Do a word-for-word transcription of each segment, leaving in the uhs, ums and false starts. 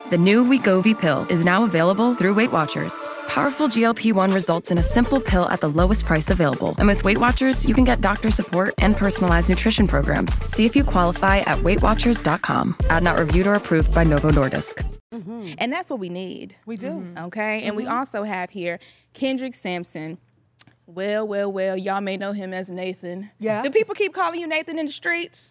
The new Wegovy pill is now available through Weight Watchers. Powerful G L P one results in a simple pill at the lowest price available. And with Weight Watchers, you can get doctor support and personalized nutrition programs. See if you qualify at weight watchers dot com. Ad not reviewed or approved by Novo Nordisk. Mm-hmm. And that's what we need. We do. Mm-hmm. Okay? And mm-hmm. we also have here Kendrick Sampson. Well, well, well, y'all may know him as Nathan. Yeah. Do people keep calling you Nathan in the streets?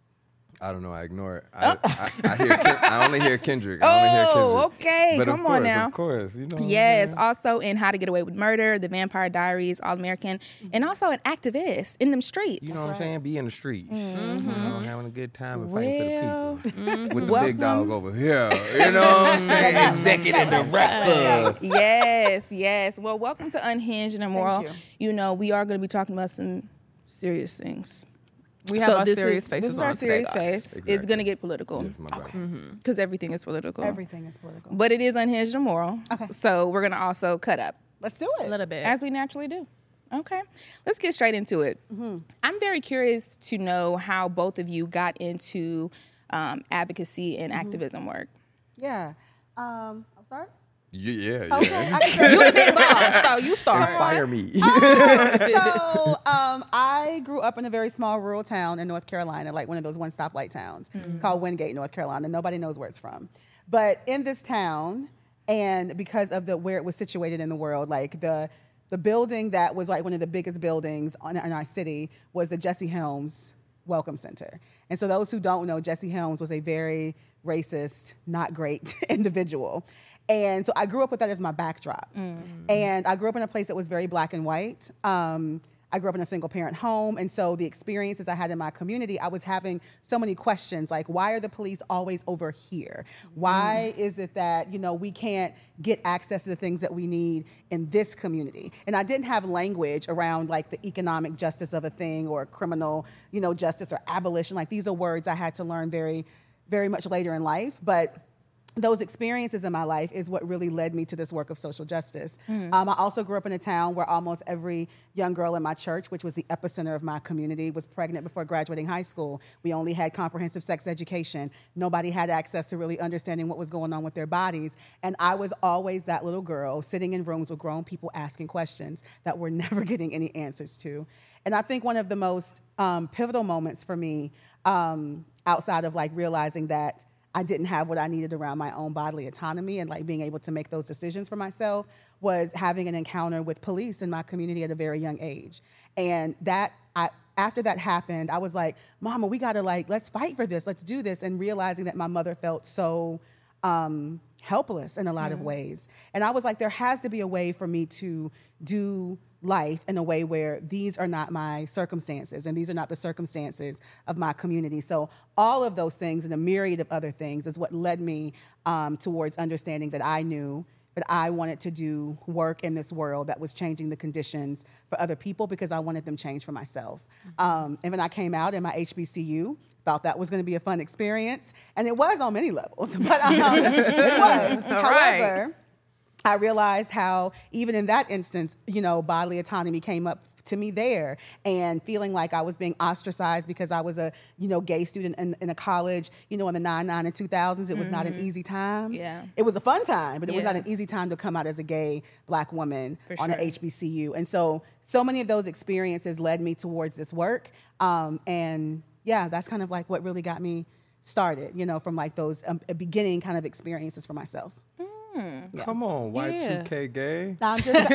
I don't know. I ignore it. I, oh. I, I, I, hear Ken, I only hear Kendrick. I oh, only hear Kendrick. okay. But Come of course, on now. Of course, you know. Yes. Also in How to Get Away with Murder, The Vampire Diaries, All American, mm-hmm. and also an activist in them streets. You know what I'm saying? Be in the streets. Mm-hmm. You know, having a good time and well, fighting for the people. Mm-hmm. With the Welcome. big dog over here. You know what I'm saying? Executive director. Yes, yes. Well, welcome to Unhinged and Immoral. You. you know, we are going to be talking about some serious things. We have so our this serious is, faces This is on our serious today, face. Exactly. It's going to get political. Yes, my Because mm-hmm. everything is political. Everything is political. But it is Unhinged and Immoral. Okay. So we're going to also cut up. Let's do it. A little bit. As we naturally do. Okay. Let's get straight into it. Mm-hmm. I'm very curious to know how both of you got into um, advocacy and mm-hmm. activism work. Yeah. Um, I'm sorry? Yeah, yeah. yeah. Okay. You're the big boss, so you start. Inspire me. um, so um, I grew up in a very small rural town in North Carolina, like one of those one stoplight towns. Mm-hmm. It's called Wingate, North Carolina. Nobody knows where it's from. But in this town, and because of the where it was situated in the world, like the the building that was like one of the biggest buildings on, in our city was the Jesse Helms Welcome Center. And so those who don't know, Jesse Helms was a very racist, not great individual. And so I grew up with that as my backdrop. Mm. And I grew up in a place that was very black and white. Um, I grew up in a single parent home. And so the experiences I had in my community, I was having so many questions like, why are the police always over here? Why mm. is it that, you know, we can't get access to the things that we need in this community? And I didn't have language around like the economic justice of a thing or criminal, you know, justice or abolition. Like these are words I had to learn very, very much later in life. But those experiences in my life is what really led me to this work of social justice. Mm. Um, I also grew up in a town where almost every young girl in my church, which was the epicenter of my community, was pregnant before graduating high school. We only had comprehensive sex education. Nobody had access to really understanding what was going on with their bodies. And I was always that little girl sitting in rooms with grown people asking questions that we're never getting any answers to. And I think one of the most um, pivotal moments for me, um, outside of like realizing that I didn't have what I needed around my own bodily autonomy and like being able to make those decisions for myself, was having an encounter with police in my community at a very young age. And that, I, after that happened, I was like, Mama, we gotta like, let's fight for this, let's do this. And realizing that my mother felt so um, helpless in a lot mm. of ways. And I was like, there has to be a way for me to do life in a way where these are not my circumstances and these are not the circumstances of my community. So all of those things and a myriad of other things is what led me um, towards understanding that I knew that I wanted to do work in this world that was changing the conditions for other people because I wanted them changed for myself. Mm-hmm. Um, and when I came out in my H B C U, thought that was going to be a fun experience. And it was on many levels, but um, it was. However, right. I realized how even in that instance, you know, bodily autonomy came up to me there, and feeling like I was being ostracized because I was a, you know, gay student in, in a college, you know, in the ninety-nine and two thousands, it was mm-hmm. not an easy time. Yeah. It was a fun time, but it yeah. was not an easy time to come out as a gay black woman For on sure. an H B C U. And so, so many of those experiences led me towards this work. Um, and yeah, that's kind of like what really got me started, you know, from like those um, beginning kind of experiences for myself. Mm. Yeah. Come on, Y two K yeah. gay. No, I'm just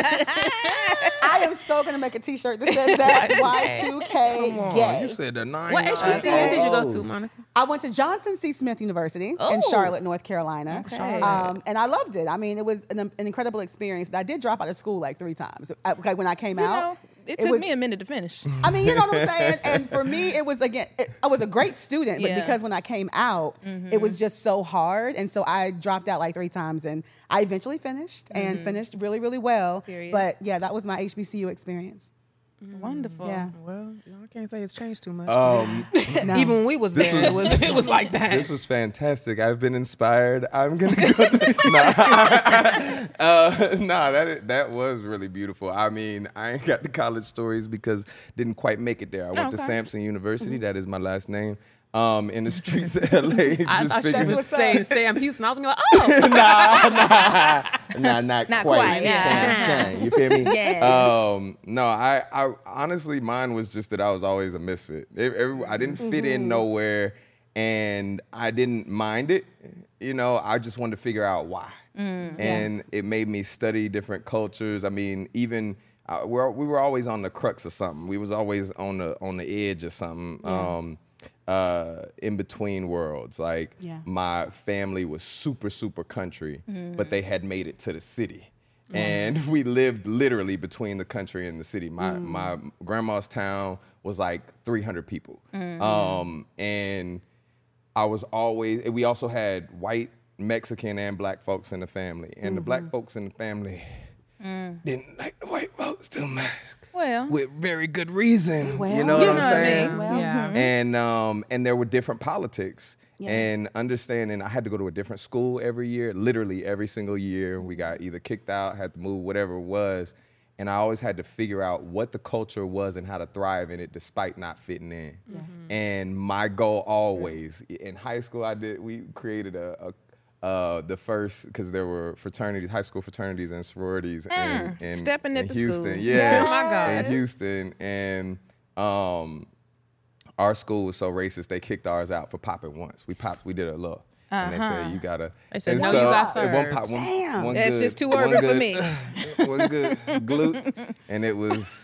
I am so going to make a t-shirt that says that, Y two K Come on, gay. you said the nine. What H B C U did you go to, Monica? I went to Johnson C. Smith University oh. in Charlotte, North Carolina. Okay. Um, and I loved it. I mean, it was an, an incredible experience, but I did drop out of school like three times. I, like when I came you out. Know, it, it took was, me a minute to finish. I mean, you know what I'm saying? And for me, it was, again, it, I was a great student, but yeah. because when I came out, mm-hmm. it was just so hard. And so I dropped out like three times, and I eventually finished mm-hmm. and finished really, really well. Period. But yeah, that was my H B C U experience. Wonderful. Yeah. Well, I can't say it's changed too much. Um, no. Even when we was there, was, it, was, it was like that. This was fantastic. I've been inspired. I'm gonna go. nah, uh, nah, that that was really beautiful. I mean, I ain't got the college stories because didn't quite make it there. I went okay. to Samson University. Mm-hmm. That is my last name. um, in the streets of L A. I just thought she figuring- was saying Sam Houston. I was gonna be like, oh. nah, nah, nah, not, Not quite. quite, yeah. Shine, shine, you feel me? Yes. Um, no, I, I honestly, mine was just that I was always a misfit. Every, every- I didn't fit in nowhere, and I didn't mind it. You know, I just wanted to figure out why, and it made me study different cultures. I mean, even. Uh, we're, we were always on the crux of something. We was always on the on the edge of something. Um, uh, in between worlds. Like Yeah. my family was super, super country, but they had made it to the city. And we lived literally between the country and the city. My my grandma's town was like three hundred people. Um, and I was always, we also had white, Mexican, and black folks in the family. And the black folks in the family didn't like the white folks too much. Well. With very good reason. Well, you know You what know I'm what I saying? mean. Well, Yeah. And um, and there were different politics. Yeah. And understanding I had to go to a different school every year, literally every single year. We got either kicked out, had to move, whatever it was. And I always had to figure out what the culture was and how to thrive in it despite not fitting in. And my goal always, in high school, I did, we created a, a uh, the first, because there were fraternities, high school fraternities and sororities in, in, stepping in at the Houston. school. Yeah, Oh my God. in Houston. And um, our school was so racist, they kicked ours out for popping once. We popped, we did a little. And they said, you gotta. They said, and no, you got it won't served. pop, one, Damn. one That's good- just too one urban for good- me. One good glute. And it was,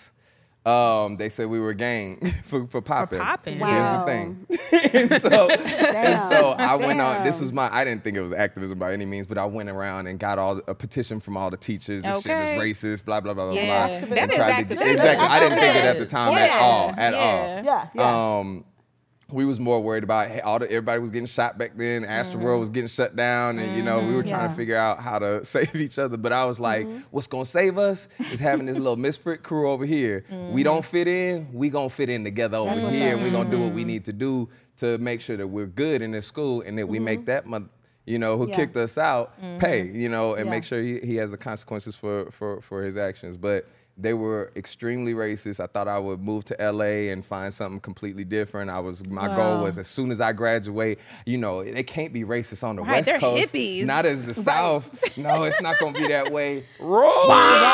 um, they said we were gang for, for popping. popping. Wow. Here's the thing. and so, and Damn. so I went on, this Damn. was my, I didn't think it was activism by any means, but I went around and got all a petition from all the teachers. This Okay. shit is racist, blah, blah, blah, blah, Yeah. blah. That And is tried to- activism. Exactly. I didn't think it at the Okay. time at Yeah. all, at Yeah. all. Yeah, yeah. Um, we was more worried about hey, all the, everybody was getting shot back then. Astroworld Mm-hmm. was getting shut down, and you know we were trying Yeah. to figure out how to save each other. But I was like, Mm-hmm. what's gonna save us is having this little misfit crew over here. We don't fit in, we gonna fit in together over That's what's here, up. and we gonna do what we need to do to make sure that we're good in this school, and that we make that mother, you know, who Yeah. kicked us out, pay, you know, and Yeah. make sure he, he has the consequences for for for his actions. But they were extremely racist. I thought I would move to L A and find something completely different. I was my goal Wow. was as soon as I graduate, you know, they can't be racist on the Right, West they're Coast. hippies. Not as the South. No, it's not gonna be that way. Wrong.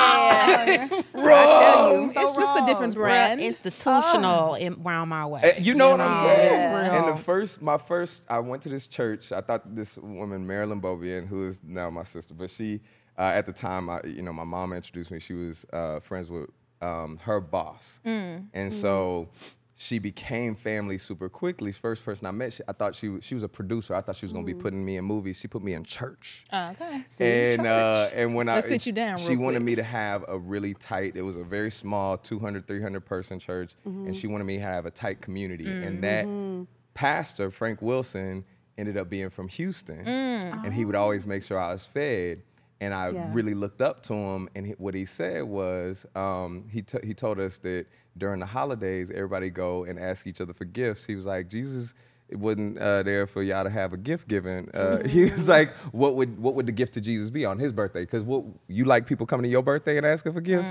Yeah. I tell you, So it's just a wrong. different Real brand. institutional in, round my way. Uh, You know what I'm know, saying? it's real. And the first, my first, I went to this church. I thought this woman, Marilyn Bovian, who is now my sister, but she, uh, at the time, I, you know, my mom introduced me. She was uh, friends with um, her boss, and so she became family super quickly. First person I met, she, I thought she was, she was a producer. I thought she was gonna be putting me in movies. She put me in church. Oh, okay. And uh, and when Let's I sit you down she real wanted quick. me to have a really tight. It was a very small, two hundred, three hundred person church, and she wanted me to have a tight community. And that pastor, Frank Wilson, ended up being from Houston, and he would always make sure I was fed. And I Yeah. really looked up to him, and he, what he said was, um, he t- he told us that during the holidays, everybody go and ask each other for gifts. He was like, Jesus it wasn't uh, there for y'all to have a gift given. Uh, he was like, what would what would the gift to Jesus be on his birthday? Because what you like people coming to your birthday and asking for gifts?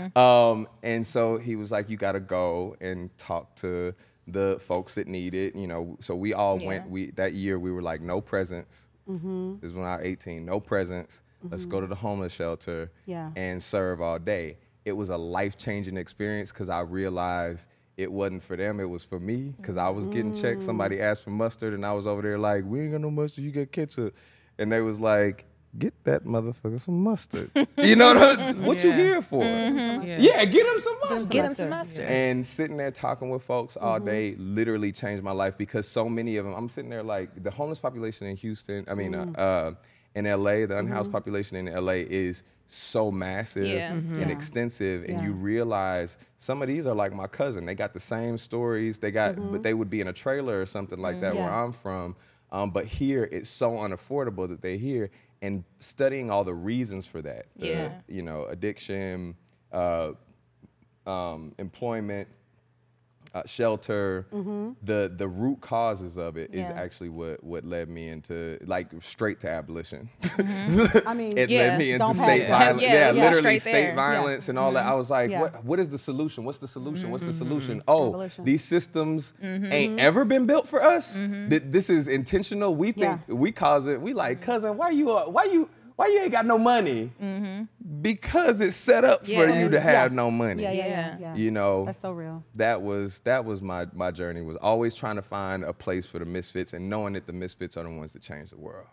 Um, and so he was like, you got to go and talk to the folks that need it. You know, so we all Yeah. went. We that year we were like, no presents. Mm-hmm. This is when I was eighteen. No presents. Let's go to the homeless shelter Yeah. and serve all day. It was a life-changing experience because I realized it wasn't for them, it was for me. Because I was getting checked. Somebody asked for mustard, and I was over there like, we ain't got no mustard, you get ketchup. And they was like, get that motherfucker some mustard. You know what, I- what you Yeah. here for? Yeah. Yeah, get him some mustard. Get him Mustard. some mustard. And sitting there talking with folks all day literally changed my life because so many of them, I'm sitting there like the homeless population in Houston, I mean, uh, uh, in L A, the unhoused population in L A is so massive Yeah. and Yeah. extensive. And Yeah. you realize some of these are like my cousin. They got the same stories. They got, but they would be in a trailer or something like that where Yeah. I'm from. Um, but here it's so unaffordable that they're here. And studying all the reasons for that, the, Yeah. you know, addiction, uh, um, employment, uh, shelter, Mm-hmm. the the root causes of it is Yeah. actually what what led me into like straight to abolition. I mean, it Yeah. led me into Don't state pass that. violence. Yeah, Yeah, let's go literally straight state there. violence and all that. I was like, Yeah. what what is the solution? What's the solution? What's the solution? Oh, Abolition. these systems ain't ever been built for us. Th- This is intentional. We think Yeah. we cause it. We like, cousin, why you uh, why you why you ain't got no money? Because it's set up for Yeah. you to have Yeah. no money. Yeah, yeah, yeah. Yeah. yeah. You know, That's so real. that was that was my my journey, was always trying to find a place for the misfits and knowing that the misfits are the ones that change the world.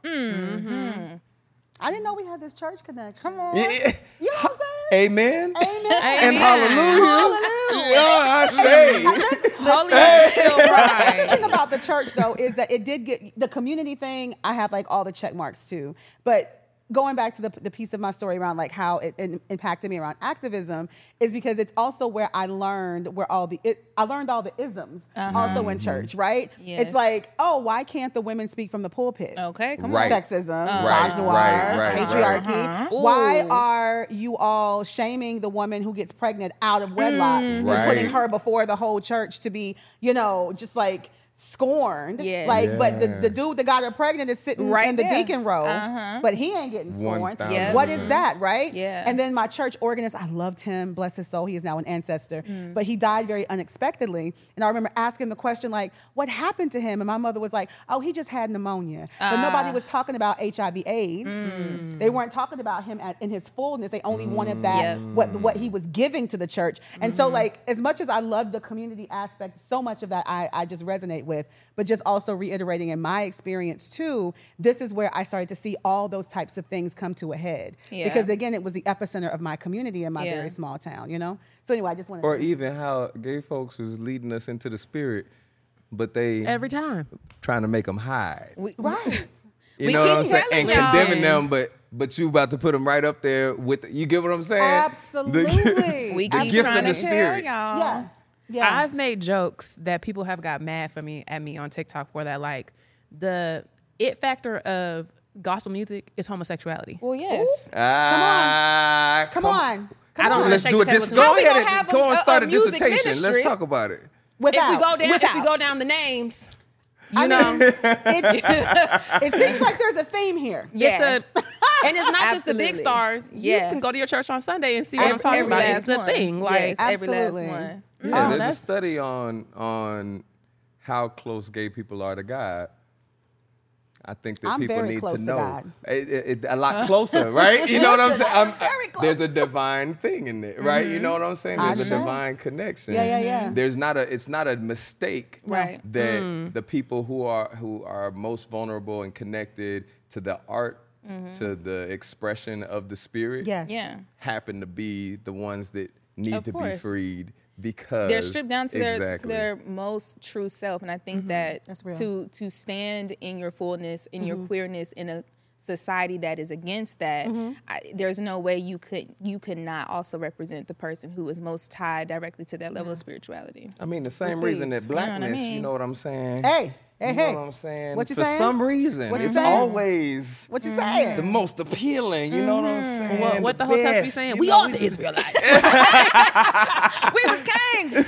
I didn't know we had this church connection. Come on. Yeah. You know what I'm saying? Amen. Amen. And Amen. hallelujah. Yeah, I say. Holiness is still What's right. interesting about the church, though, is that it did get the community thing. I have like all the check marks too, but going back to the, the piece of my story around like how it, it impacted me around activism is because it's also where I learned where all the it, I learned all the isms also in church, right? Yes. It's like, oh, why can't the women speak from the pulpit? Okay, come Right. on. Sexism, Right, misogynoir, right, right, patriarchy. right. Why Ooh. are you all shaming the woman who gets pregnant out of wedlock and Right. putting her before the whole church to be, you know, just like scorned? Yes. Like, but the, Yeah. the dude that got her pregnant is sitting Right in the there. deacon row, Uh-huh. but he ain't getting One scorned. thousand Yeah. What is percent. that, right? Yeah. And then my church organist, I loved him, bless his soul, he is now an ancestor, Mm. but he died very unexpectedly. And I remember asking the question, like, what happened to him? And my mother was like, oh, he just had pneumonia. But nobody was talking about H I V AIDS. Mm. They weren't talking about him at, in his fullness. They only wanted that, Yeah. what, what he was giving to the church. And Mm-hmm. so, like, as much as I love the community aspect, so much of that I, I just resonate with, but just also reiterating in my experience too, this is where I started to see all those types of things come to a head. Yeah. Because again, it was the epicenter of my community in my Yeah. very small town, you know? So anyway, I just wanted Or to... even how gay folks is leading us into the spirit, but they Every time. trying to make them hide. We, Right. You We know what keep I'm saying? telling And y'all. condemning them, but but you about to put them right up there with, you get what I'm saying? Absolutely. we the keep gift trying of to the tell spirit. y'all. Yeah. Yeah. I've made jokes that people have got mad for me at me on TikTok for that. Like the it factor of gospel music is homosexuality. Well, yes. Ah, Come on. Come I don't on. wanna Let's shake do a the table dis- too Go much. we ahead gonna and have go a- and a- start a a, music dissertation. ministry? Let's talk about it. Without, If we go down, if we without. go down the names, you I know, mean, it's, it seems like there's a theme here. Yes. it's a, and it's not just the big Absolutely. stars. Yeah. You can go to your church on Sunday and see what Every- I'm talking every about. last It's a one. thing. Yes, Like, every last Absolutely. one. Yeah, Oh, there's a that's- study on on how close gay people are to God. I think that I'm people very need close to to know God. It, it- it- a lot closer, right? You know what I'm saying? I'm, Very close. there's a divine thing in it, right? You know what I'm saying? I There's a sure. divine connection. Yeah, yeah, yeah. There's not a. It's not a mistake, Right. That the people who are who are most vulnerable and connected to the art, to the expression of the spirit, Yes. Yeah. happen to be the ones that need Of to be course. freed because They're stripped down to their to Exactly. their most true self, and I think that That's real. to to stand in your fullness, in your queerness, in a society that is against that, I, there's no way you could you could not also represent the person who is most tied directly to that level of spirituality. I mean, the same Received. reason that You know what I blackness, you mean? know what I'm saying? Hey, hey, you hey. know what I'm saying? What you For saying? some reason, What you it's saying? always What you saying? the most appealing. You know what I'm saying? what, what the whole test be best, saying? you We know, are the just- Israelites. We was kings.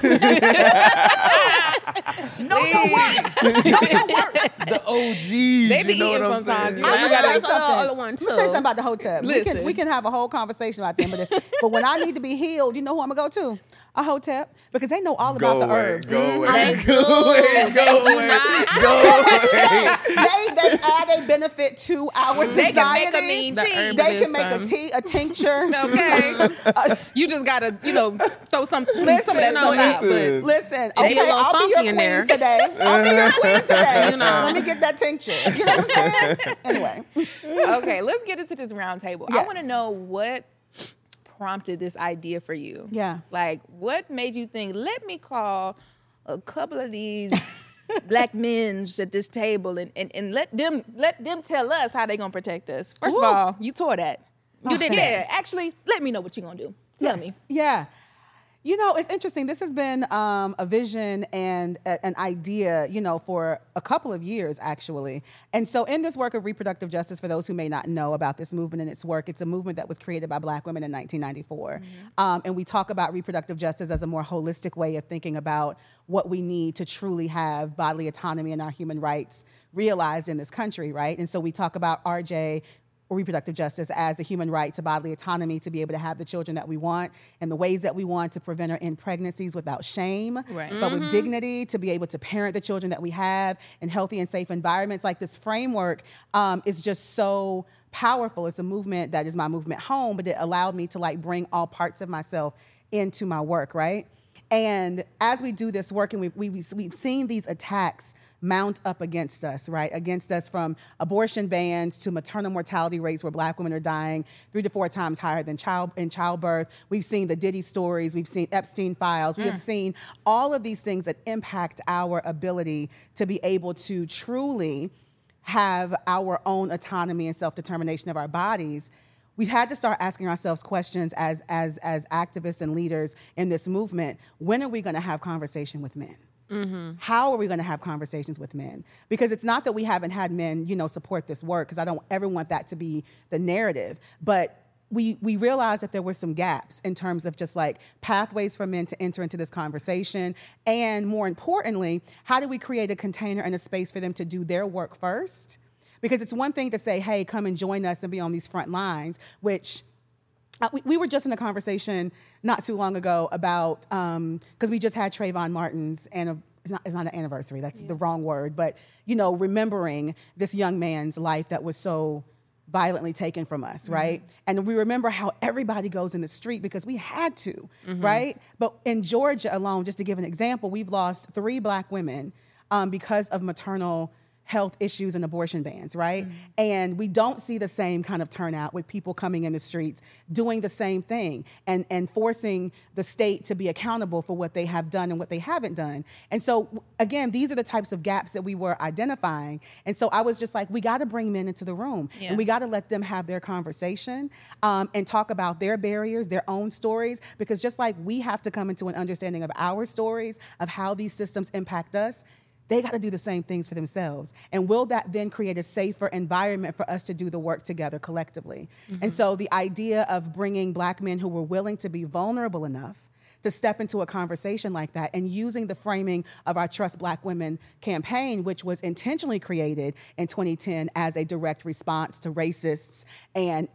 Know your worth. Know your worth. the O Gs. They be you know eating what I'm sometimes. saying? You I'm know, gonna tell you that's something. another one, I'm gonna tell you too. something about the hotep. We can, Listen. we can have a whole conversation about them, but, if, but when I need to be healed, you know who I'm gonna go to? A hotep, because they know all Go about the away, herbs. go away, I go away, go away, go away. they they add a benefit to our They society. can make a mean The tea. herb- They this can make a time. tea, a tincture. Okay. You just gotta, you know, throw some some, some of that Listen, stuff out. But listen. Listen, They okay, get a little I'll be your funky in queen there. today. I'll be your queen today. You know. Let me get that tincture. You know what I'm saying? Anyway. okay, let's get into this round table. I Yes. want to know what prompted this idea for you. Yeah. Like, what made you think, let me call a couple of these black men at this table and, and, and let them let them tell us how they gonna protect us. First Ooh. of all, you tore that. You did Okay. Yeah, actually, let me know what you're gonna do. Tell me. Yeah. You know, it's interesting. This has been um, a vision and a, an idea, you know, for a couple of years, actually. And so in this work of reproductive justice, for those who may not know about this movement and its work, it's a movement that was created by Black women in nineteen ninety-four. Mm-hmm. Um, and we talk about reproductive justice as a more holistic way of thinking about what we need to truly have bodily autonomy and our human rights realized in this country, right? And so we talk about R J, reproductive justice, as the human right to bodily autonomy, to be able to have the children that we want in the ways that we want, to prevent or end pregnancies without shame, right. but mm-hmm. with dignity, to be able to parent the children that we have in healthy and safe environments. Like, this framework um, is just so powerful. It's a movement that is my movement home, but it allowed me to like bring all parts of myself into my work, right? And as we do this work, and we, we, we've seen these attacks mount up against us, right? Against us, from abortion bans to maternal mortality rates where Black women are dying three to four times higher than child in childbirth. We've seen the Diddy stories. We've seen Epstein files. Mm. We have seen all of these things that impact our ability to be able to truly have our own autonomy and self-determination of our bodies. We've had to start asking ourselves questions as, as, as activists and leaders in this movement. When are we going to have conversation with men? Mm-hmm. How are we going to have conversations with men? Because it's not that we haven't had men, you know, support this work, because I don't ever want that to be the narrative. But we we realized that there were some gaps in terms of just like pathways for men to enter into this conversation. And more importantly, how do we create a container and a space for them to do their work first? Because it's one thing to say, hey, come and join us and be on these front lines, which Uh, we, we were just in a conversation not too long ago about, because um, we just had Trayvon Martin's, and it's not, it's not an anniversary, that's yeah. the wrong word, but, you know, remembering this young man's life that was so violently taken from us, mm-hmm. right? And we remember how everybody goes in the street because we had to, mm-hmm. right? But in Georgia alone, just to give an example, we've lost three Black women um, because of maternal health issues and abortion bans, right? Mm-hmm. And we don't see the same kind of turnout with people coming in the streets doing the same thing and, and forcing the state to be accountable for what they have done and what they haven't done. And so, again, these are the types of gaps that we were identifying. And so I was just like, we got to bring men into the room, yeah. and we got to let them have their conversation um, and talk about their barriers, their own stories, because just like we have to come into an understanding of our stories, of how these systems impact us, they got to do the same things for themselves. And will that then create a safer environment for us to do the work together collectively? Mm-hmm. And so the idea of bringing Black men who were willing to be vulnerable enough to step into a conversation like that, and using the framing of our Trust Black Women campaign, which was intentionally created in twenty ten as a direct response to racists and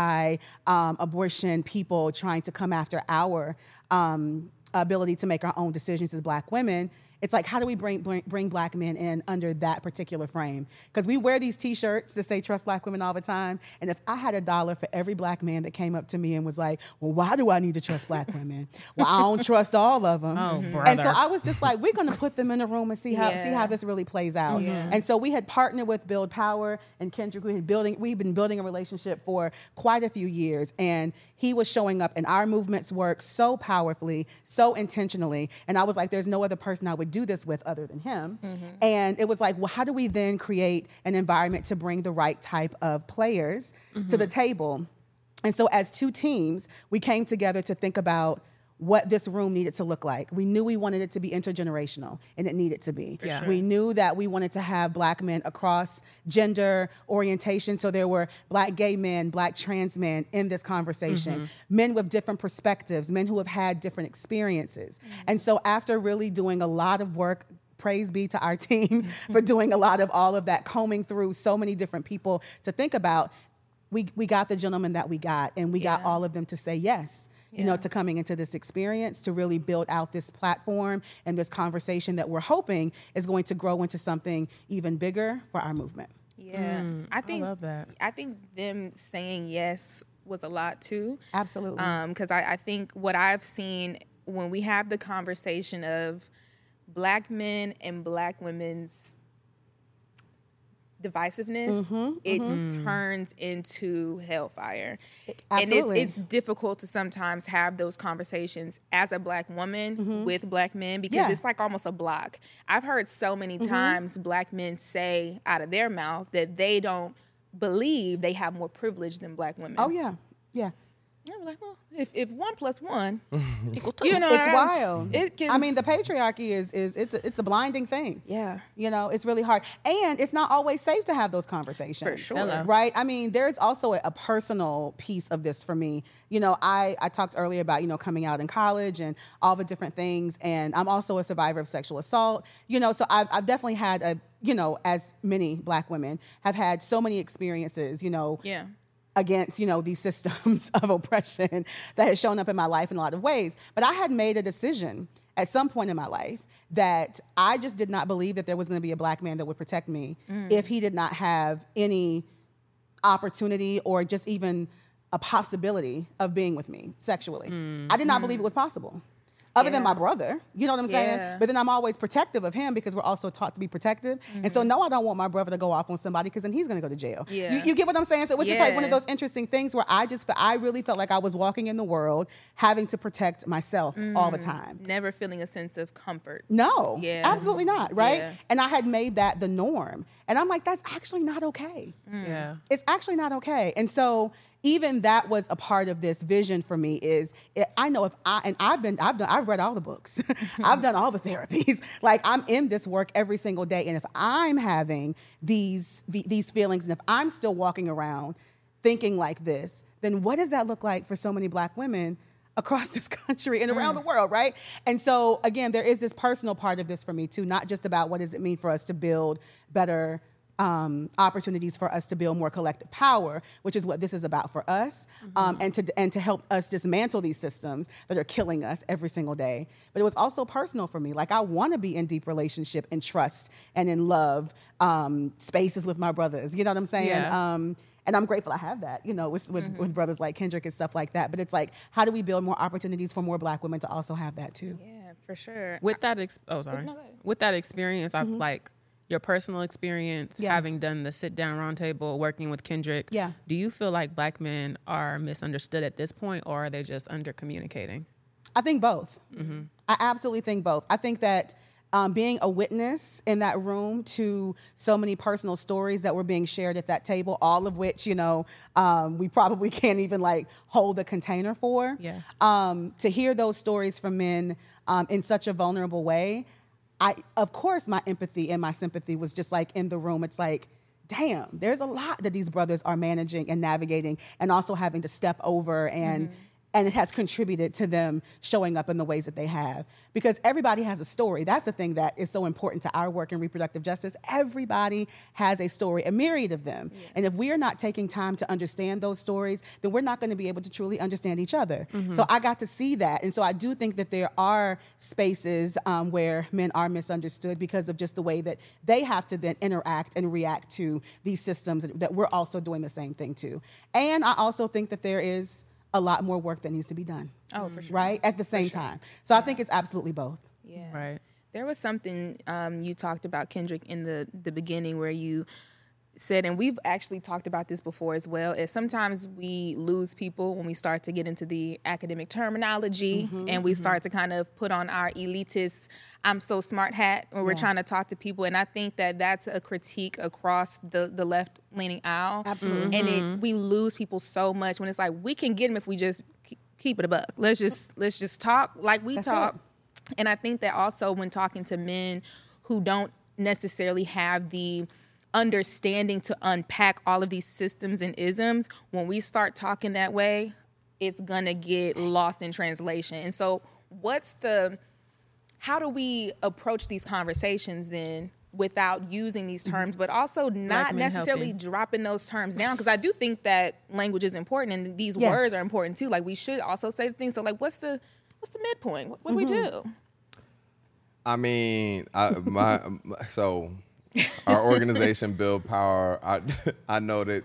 anti-abortion um, people trying to come after our um, ability to make our own decisions as Black women. It's like, how do we bring, bring bring Black men in under that particular frame? Because we wear these T-shirts that say Trust Black Women all the time. And if I had a dollar for every Black man that came up to me and was like, well, why do I need to trust Black women? Well, I don't trust all of them. Oh, brother. And so I was just like, we're going to put them in a room and see how yeah. see how this really plays out. Yeah. And so we had partnered with Build Power and Kendrick. We had building, we've been building a relationship for quite a few years. And he was showing up in our movement's work so powerfully, so intentionally. And I was like, there's no other person I would do this with other than him. Mm-hmm. And it was like, well, how do we then create an environment to bring the right type of players mm-hmm. to the table? And so as two teams, we came together to think about what this room needed to look like. We knew we wanted it to be intergenerational, and it needed to be. Yeah. We knew that we wanted to have Black men across gender orientation, so there were Black gay men, Black trans men in this conversation, mm-hmm. men with different perspectives, men who have had different experiences. Mm-hmm. And so after really doing a lot of work, praise be to our teams for doing a lot of all of that, combing through so many different people to think about, we, we got the gentleman that we got, and we yeah. got all of them to say yes. You yeah. know, to coming into this experience, to really build out this platform and this conversation that we're hoping is going to grow into something even bigger for our movement. Yeah, mm, I think I love that. I think them saying yes was a lot too. Absolutely. Because um, I, I think what I've seen when we have the conversation of Black men and Black women's divisiveness, mm-hmm, it mm-hmm. turns into hellfire. Absolutely. And it's, it's difficult to sometimes have those conversations as a Black woman mm-hmm. with Black men, because yeah. it's like almost a block. I've heard so many mm-hmm. times Black men say out of their mouth that they don't believe they have more privilege than Black women. Oh, yeah. Yeah. I'm like, well, if, if one plus one Equal two. you know, It's I- wild. It can, I mean, the patriarchy is is it's a, it's a blinding thing. yeah. You know, it's really hard. And it's not always safe to have those conversations. For sure. Hello. Right? I mean, there's also a, a personal piece of this for me. You know, I, I talked earlier about, you know, coming out in college and all the different things. And I'm also a survivor of sexual assault. You know, so I've, I've definitely had, a, you know, as many Black women have had so many experiences, you know, Yeah. against, you know, these systems of oppression that has shown up in my life in a lot of ways. But I had made a decision at some point in my life that I just did not believe that there was going to be a Black man that would protect me Mm. if he did not have any opportunity or just even a possibility of being with me sexually. I did not believe it was possible. Other than Mm. Yeah. my brother, you know what I'm saying? Yeah. But then I'm always protective of him because we're also taught to be protective. And so no, I don't want my brother to go off on somebody because then he's going to go to jail. Yeah. You, you get what I'm saying? So it was just like one of Yeah. those interesting things where I just, I really felt like I was walking in the world having to protect myself all the time. Never feeling a sense of comfort. No, Yeah. absolutely not, right? Yeah. And I had made that the norm. And I'm like, that's actually not okay. Yeah. It's actually not okay. And so even that was a part of this vision for me is it, I know if I, and I've been, I've done, I've read all the books. I've done all the therapies. Like I'm in this work every single day. And if I'm having these, the, these feelings and if I'm still walking around thinking like this, then what does that look like for so many Black women across this country and around the world, right? And so again, there is this personal part of this for me too, not just about what does it mean for us to build better um, opportunities for us to build more collective power, which is what this is about for us, um, and to and to help us dismantle these systems that are killing us every single day. But it was also personal for me. Like I want to be in deep relationship and trust and in love um, spaces with my brothers. You know what I'm saying? Yeah. Um, and I'm grateful I have that, you know, with, with, Mm-hmm. with brothers like Kendrick and stuff like that. But it's like, how do we build more opportunities for more Black women to also have that too? Yeah, for sure. With that, ex- oh sorry. No, go ahead. With that experience, I've like your personal experience, Yeah. having done the sit down roundtable, working with Kendrick. Yeah. Do you feel like Black men are misunderstood at this point, or are they just under communicating? I think both. I absolutely think both. I think that um, being a witness in that room to so many personal stories that were being shared at that table, all of which, you know, um, we probably can't even like hold a container for. Yeah. Um, to hear those stories from men um, in such a vulnerable way, I, of course, my empathy and my sympathy was just like in the room. It's like, damn, there's a lot that these brothers are managing and navigating and also having to step over and and it has contributed to them showing up in the ways that they have. Because everybody has a story. That's the thing that is so important to our work in reproductive justice. Everybody has a story, a myriad of them. Yeah. And if we are not taking time to understand those stories, then we're not going to be able to truly understand each other. Mm-hmm. So I got to see that. And so I do think that there are spaces um, where men are misunderstood because of just the way that they have to then interact and react to these systems that we're also doing the same thing to. And I also think that there is a lot more work that needs to be done. Oh, for sure. Right? At the same sure. time. So I think it's absolutely both. Yeah. Right. There was something um, you talked about, Kendrick, in the, the beginning where you said, and we've actually talked about this before as well, is sometimes we lose people when we start to get into the academic terminology mm-hmm, and we mm-hmm. start to kind of put on our elitist, I'm so smart hat when we're yeah. trying to talk to people. And I think that that's a critique across the, the left-leaning aisle. Absolutely. And it, we lose people so much when it's like, we can get them if we just keep it a buck. Let's just, let's just talk like we that's talk. It. And I think that also when talking to men who don't necessarily have the understanding to unpack all of these systems and isms, when we start talking that way, it's gonna get lost in translation. And so what's the, how do we approach these conversations then without using these terms, but also not necessarily helping. dropping those terms down? Because I do think that language is important and these yes. words are important too. Like we should also say things. So like what's the, what's the midpoint? What, what mm-hmm. do we do? I mean, I, my, so our organization, Build Power, I, I know that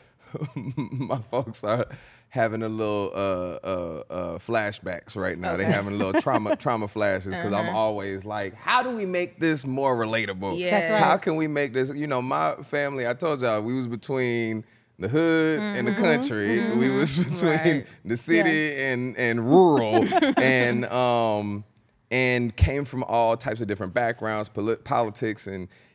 my folks are having a little uh, uh, uh, flashbacks right now. Okay. They're having a little trauma trauma flashes because uh-huh. I'm always like, how do we make this more relatable? Yes. That's right. How can we make this, you know, my family, I told y'all, we was between the hood mm-hmm. and the country. Mm-hmm. We was between right. the city yeah. and, and rural and um and came from all types of different backgrounds, polit- politics and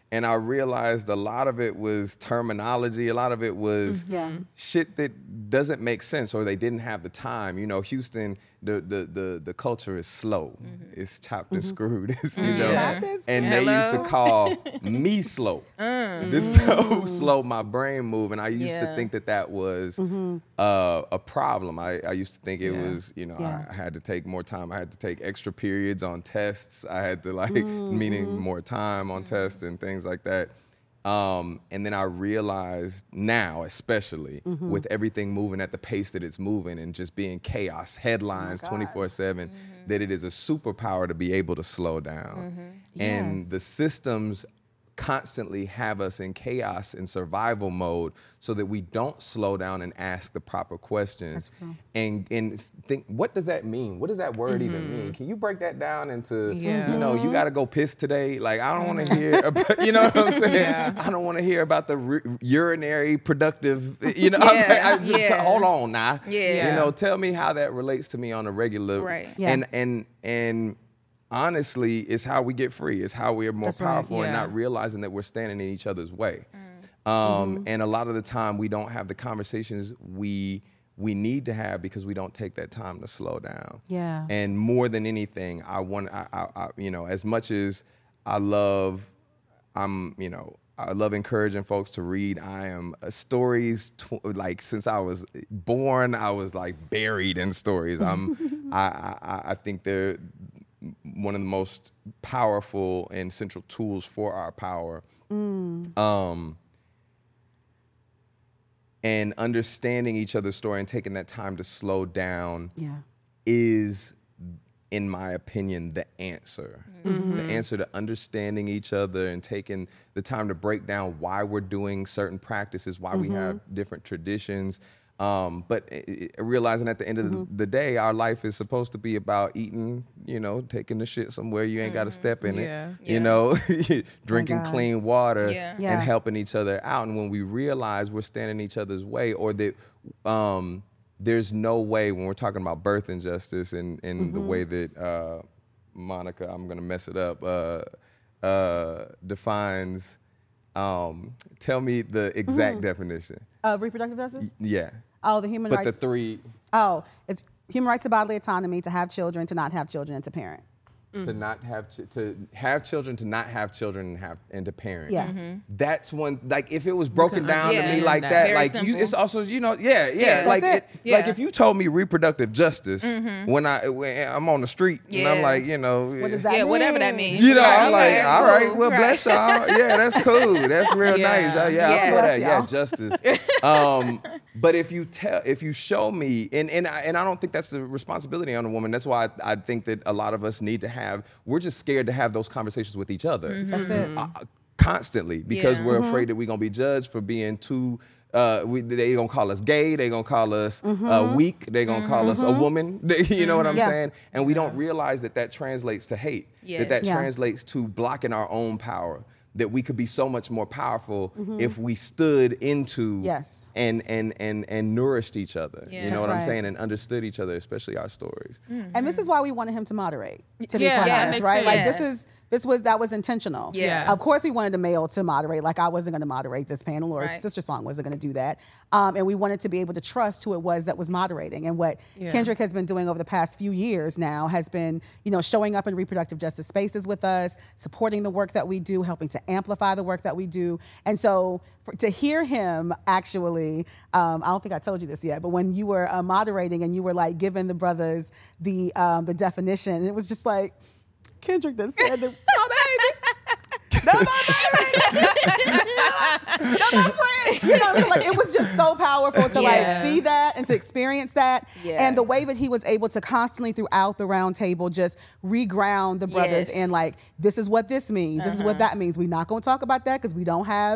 and I realized a lot of it was terminology. A lot of it was Yeah. shit that doesn't make sense, or they didn't have the time. You know, Houston, the the the, the culture is slow. Mm-hmm. It's chopped and screwed. It's, you know, Chopped and and screwed. they used to Hello? call me slow. Mm. This so slow my brain move, and I used Yeah. to think that that was uh, a problem. I, I used to think it Yeah. was, you know, Yeah. I, I had to take more time. I had to take extra periods on tests. I had to like, meaning more time on tests and things like that. Um, and then I realized now, especially with everything moving at the pace that it's moving and just being chaos, headlines twenty-four seven, that it is a superpower to be able to slow down. And Yes. the systems constantly have us in chaos and survival mode so that we don't slow down and ask the proper questions. That's true. And and think, what does that mean? What does that word even mean? Can you break that down into, Yeah. you know, you got to go piss today? Like, I don't want to hear about, you know what I'm saying? Yeah. I don't want to hear about the ri- urinary productive, you know, Yeah, I'm like, I just, yeah. hold on now. Yeah. You know, tell me how that relates to me on a regular. Right. Yeah. And, and, and, honestly, it's how we get free. It's how we are more That's right. powerful and Yeah. not realizing that we're standing in each other's way. Mm. Um, And a lot of the time, we don't have the conversations we we need to have because we don't take that time to slow down. Yeah. And more than anything, I want, I, I, I, you know, as much as I love, I'm, you know, I love encouraging folks to read. I am uh, stories tw- like since I was born, I was like buried in stories. I'm, I, I, I think they're one of the most powerful and central tools for our power. Um, and understanding each other's story and taking that time to slow down Yeah. is, in my opinion, the answer. The answer to understanding each other and taking the time to break down why we're doing certain practices, why we have different traditions. Um, but i- i- realizing at the end of the, the day, our life is supposed to be about eating, you know, taking the shit somewhere you ain't got to step in Yeah. it, Yeah. you know, drinking God. clean water Yeah. Yeah. and helping each other out. And when we realize we're standing in each other's way, or that um, there's no way when we're talking about birth injustice and, and the way that uh, Monica, I'm going to mess it up, uh, uh, defines, um, tell me the exact definition. Uh, reproductive justice? Yeah. Oh, the human But the rights. three, oh, it's human rights to bodily autonomy, to have children, to not have children, and to parent. to not have ch- to have children, to not have children, and have and to parent. Yeah. Mm-hmm. That's one. Like if it was broken can down to me understand like that. that, Very like you, simple. it's also you know, yeah, yeah. Yeah. Like That's it. it, like Yeah. if you told me reproductive justice when I when I'm on the street and I'm Yeah. like, you know, What does that Yeah, mean? whatever that means. you know, Right, I'm okay, like, all right, cool, well, right. bless y'all. Yeah, that's cool. That's real Yeah. nice. Uh, yeah, I Yeah. feel that. Bless Yeah, y'all. justice. um, but if you tell, if you show me, and and I, and I don't think that's the responsibility on a woman. That's why I, I think that a lot of us need to have. We're just scared to have those conversations with each other. That's it. Uh, constantly because Yeah. we're Mm-hmm. afraid that we're gonna be judged for being too. Uh, we, they gonna call us gay. They gonna call us uh, weak. They gonna call us a woman. you know what I'm Mm-hmm. Yeah. saying? And we don't realize that that translates to hate. That that Yes. Yeah. translates to blocking our own power. That we could be so much more powerful if we stood into Mm-hmm. Yes. and and and and nourished each other. Yeah. You know That's what I'm right. saying? And understood each other, especially our stories. And this is why we wanted him to moderate, to be Yeah, quite yeah, honest, makes right? Like sense. this is this was that was intentional. Yeah. Of course, we wanted the male to moderate. Like I wasn't going to moderate this panel, or Right. Sister Song wasn't going to do that. Um, and we wanted to be able to trust who it was that was moderating. And what Yeah. Kendrick has been doing over the past few years now has been, you know, showing up in reproductive justice spaces with us, supporting the work that we do, helping to amplify the work that we do. And so for, to hear him actually, um, I don't think I told you this yet, but when you were uh, moderating and you were like giving the brothers the um, the definition, it was just like Kendrick that said that. No, my baby. No, my friend. You know, so like it was just so powerful to Yeah. like see that and to experience that, Yeah. and the way that he was able to constantly throughout the round table just reground the brothers Yes. and like this is what this means, this is what that means. We're not going to talk about that because we don't have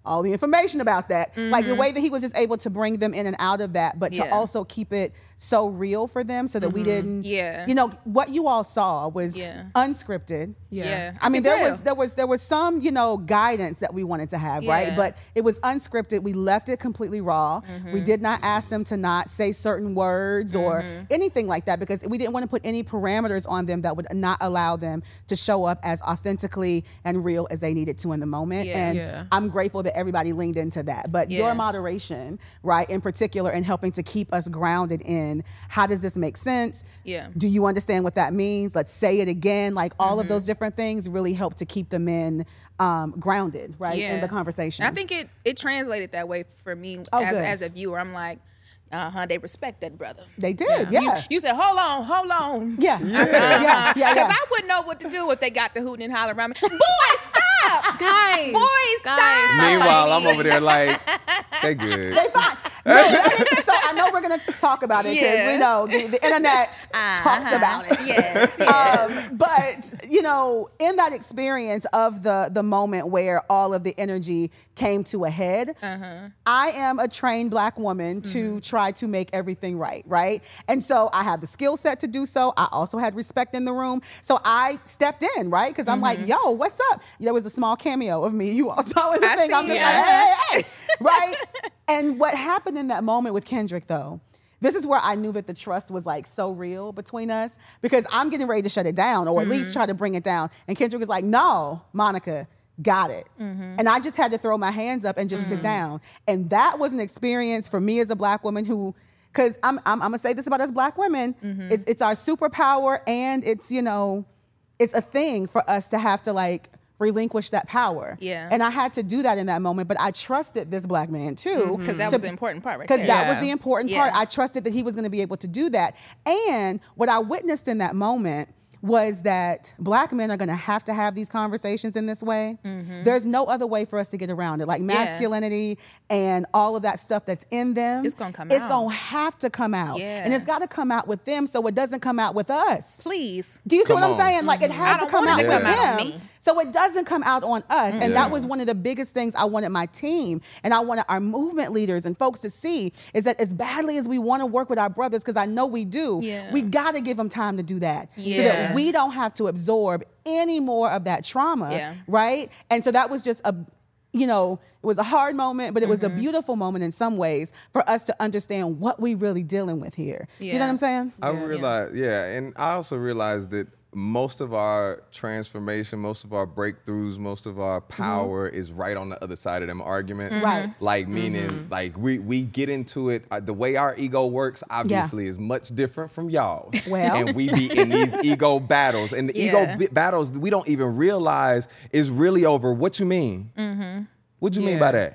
all the information about that. Mm-hmm. Like the way that he was just able to bring them in and out of that, but yeah. to also keep it so real for them so that mm-hmm. we didn't, yeah. you know, what you all saw was yeah. unscripted. Yeah. yeah. I, I mean, there tell. was there was there was some, you know, guidance that we wanted to have, yeah. right? But it was unscripted. We left it completely raw. Mm-hmm. We did not ask them to not say certain words mm-hmm. or anything like that because we didn't want to put any parameters on them that would not allow them to show up as authentically and real as they needed to in the moment. Yeah. And Yeah. I'm grateful that everybody leaned into that. But Yeah. your moderation, right, in particular, in helping to keep us grounded in how does this make sense? Yeah. Do you understand what that means? Let's say it again. Like all mm-hmm. of those different things really help to keep the men um, grounded, right, yeah. in the conversation. I think it it translated that way for me Oh, as good. as a viewer. I'm like, uh huh, they respect that brother. They did, yeah. You, you said, hold on, hold on. Yeah, yeah, yeah, yeah. Because yeah. I wouldn't know what to do if they got the hooting and hollering around me. Boys, stop! Guys, Boys, guys. stop! Meanwhile, I'm over there like, they good. They fine. No, that is, so I know we're going to talk about it because Yeah. we know the, the internet Uh-huh. talks about it. Yes, yes. Um, but, you know, in that experience of the, the moment where all of the energy came to a head, Uh-huh. I am a trained black woman Mm-hmm. to try to make everything right, right? And so I have the skill set to do so. I also had respect in the room. So I stepped in, right? Because I'm Mm-hmm. like, yo, what's up? There was a small cameo of me. You all saw in the I thing. see I'm just you. like, hey, hey, hey, right? And what happened in that moment with Kendrick, though, this is where I knew that the trust was like so real between us because I'm getting ready to shut it down or at Mm-hmm. least try to bring it down. And Kendrick was like, no, Monica, got it. Mm-hmm. And I just had to throw my hands up and just sit down. And that was an experience for me as a black woman who, because I'm, I'm, I'm going to say this about us black women, Mm-hmm. it's, it's our superpower and it's, you know, it's a thing for us to have to like relinquish that power. Yeah. And I had to do that in that moment, but I trusted this black man too. Because that to- was the important part right Because there. that Yeah. was the important Yeah. part. I trusted that he was going to be able to do that. And what I witnessed in that moment was that black men are going to have to have these conversations in this way. Mm-hmm. There's no other way for us to get around it. Like masculinity and all of that stuff that's in them. It's gonna come It's out. going to have to come out. Yeah. And it's got to come out with them so it doesn't come out with us. Please. Do you see Come what I'm on. saying? Like it has I to don't come want out it with to come out on them, me. so it doesn't come out on us. And Yeah. that was one of the biggest things I wanted my team and I wanted our movement leaders and folks to see is that as badly as we want to work with our brothers, because I know we do, Yeah. we got to give them time to do that, so Yeah. that we don't have to absorb any more of that trauma, Yeah. right? And so that was just a. You know, it was a hard moment, but it was Mm-hmm. a beautiful moment in some ways for us to understand what we really dealing with here. You know Yeah. what I'm saying? I realized, yeah, and I also realized that most of our transformation, most of our breakthroughs, most of our power is right on the other side of them arguments. Mm-hmm. Right. Like meaning, like we we get into it. Uh, the way our ego works, obviously, is much different from y'all's. Well. and we be in these ego battles, and the Yeah. ego bi- battles we don't even realize is really over. What you mean? Mm-hmm. What you mean Yeah. by that?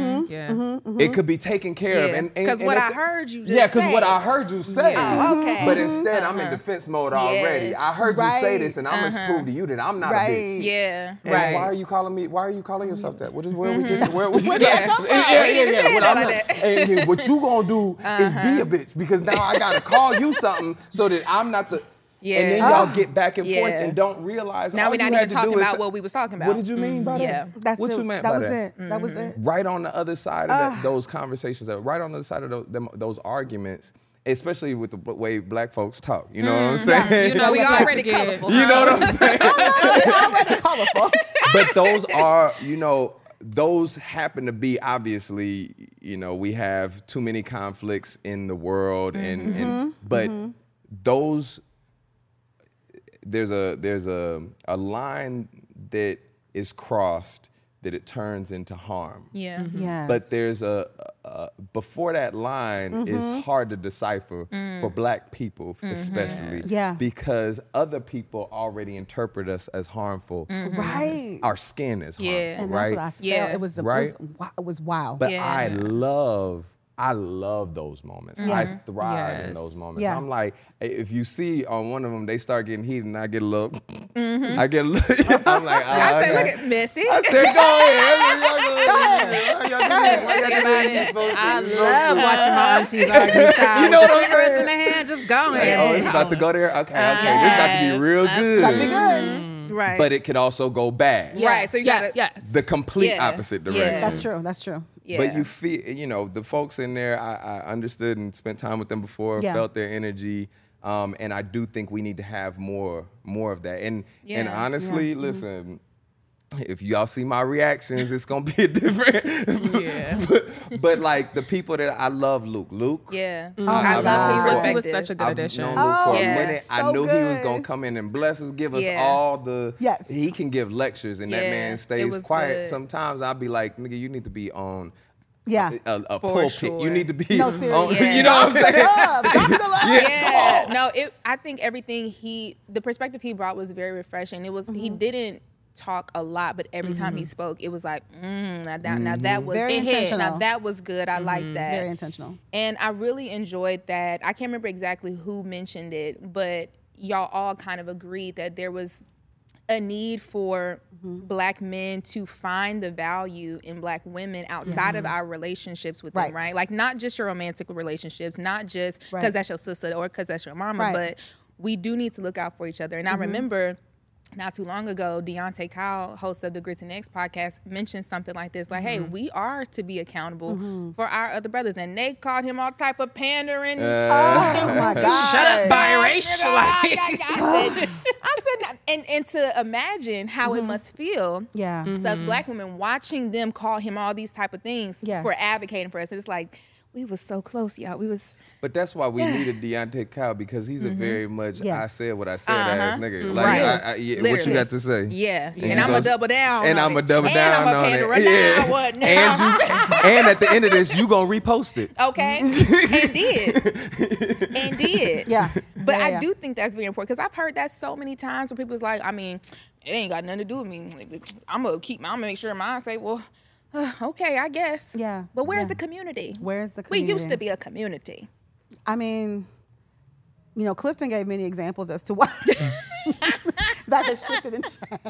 Yeah. It could be taken care of. Yeah. and and- 'Cause and what if I the- heard you just Yeah, because what say. I heard you say. Oh, okay. But instead, I'm in defense mode already. Yes. I heard you say Right. this, and I'm Uh-huh. gonna prove to you that I'm not Right. a bitch. Yeah. And Right. why are you calling me? Why are you calling yourself that? What is where we get? Where we Where get? did that come from? Yeah, yeah, He yeah. didn't yeah. say What, it I'm like not- that. and then what you gonna do is be a bitch because now I gotta call you something so that I'm not the. Yeah. And then y'all get back and forth Yeah. and don't realize. Now all we're you not had even to talking do is about say- what we was talking about. What did you mean by Yeah. that? That's what it. you meant that by was that? it. That was it. Right on the other side of that, those conversations, uh, right on the other side of those, them, those arguments, especially with the b- way black folks talk. You know what I'm saying? You know, we we already get- colorful. You know what I'm saying? Already colorful. But those are, you know, those happen to be obviously, you know, we have too many conflicts in the world, and, and but those there's a there's a a line that is crossed that it turns into harm. Yeah. Yes. But there's a, a, a before that line is hard to decipher for black people especially, Yeah. because other people already interpret us as harmful. right. Our skin is harmful, Yeah. And right? that's what I felt. Yeah. It was, Right? it was, wow- it was wow. But Yeah. I love, I love those moments. I thrive in Yes. those moments. Yeah. I'm like, if you see on one of them, they start getting heated, and I get a little, I get a little, I'm like, oh, I said, okay. look at Missy. I said, go ahead. Go ahead. Think about it. I love watching my aunties argue, child. You know With what the I'm cigarettes saying? in the hand, just going. Oh, it's about to go there? Okay, okay. This about to be real That's good. That'd be good. Right. But it can also go bad. Yeah. Right, so you yes, gotta- yes. The complete Yeah. opposite Yeah. direction. That's true. That's true. Yeah. But you feel, you know, the folks in there, I, I understood and spent time with them before, Yeah. felt their energy. Um, and I do think we need to have more, more of that. And and Yeah. honestly, listen, if y'all see my reactions, it's gonna be a different. Yeah. but, but like the people that I love, Luke, Luke. Yeah. Oh I my love God. his He was perspective. such a good I've addition. known Luke for Oh, a yes. minute. I so knew he was good. gonna come in and bless us, give us Yeah. all the. Yes. He can give lectures, and that Yeah, man it stays was quiet. good. Sometimes I'll be like, nigga, you need to be on. Yeah. A, a For pulpit. sure. You need to be. No, on, seriously. Yeah. You know what I'm saying? Love, Doctor Love. Yeah. No, it I think everything he the perspective he brought was very refreshing. It was he didn't talk a lot, but every time he spoke, it was like, mm, now, that, now that was Very it hit. intentional. Now that was good. I like that. Very intentional. And I really enjoyed that. I can't remember exactly who mentioned it, but y'all all kind of agreed that there was a need for black men to find the value in black women outside of our relationships with Right. them, right? Like not just your romantic relationships, not just because Right. that's your sister or because that's your mama, Right. but we do need to look out for each other. And I remember not too long ago, Deontay Kyle, host of the Grits and Eggs podcast, mentioned something like this, like, hey, we are to be accountable for our other brothers. And they called him all type of pandering. Oh my God. Shut up, biracial. I, I, I said, I said, and, and to imagine how it must feel Yeah. to us black women watching them call him all these type of things Yes. for advocating for us. It's like, we was so close, y'all. We was, But that's why we needed Deontay Kyle, because he's a very much Yes. I said what I said Uh-huh. ass nigga. Like, Right. I, I, yeah, what Literally. you got to say? yeah. And And, he I'm going goes- to double down And on I'm it. a double and down I'm a on panderer. it. Now Yeah. what now? And, you, and at the end of this, you gonna repost it. Okay, and did, and did. Yeah. But Yeah, I yeah. do think that's very important because I've heard that so many times where people's like, I mean, it ain't got nothing to do with me. I'm gonna keep. I'm gonna make sure mine say, well, uh, okay, I guess. Yeah, But where's yeah. the community? Where's the We used to community? be a community. I mean, you know, Clifton gave many examples as to why that has shifted and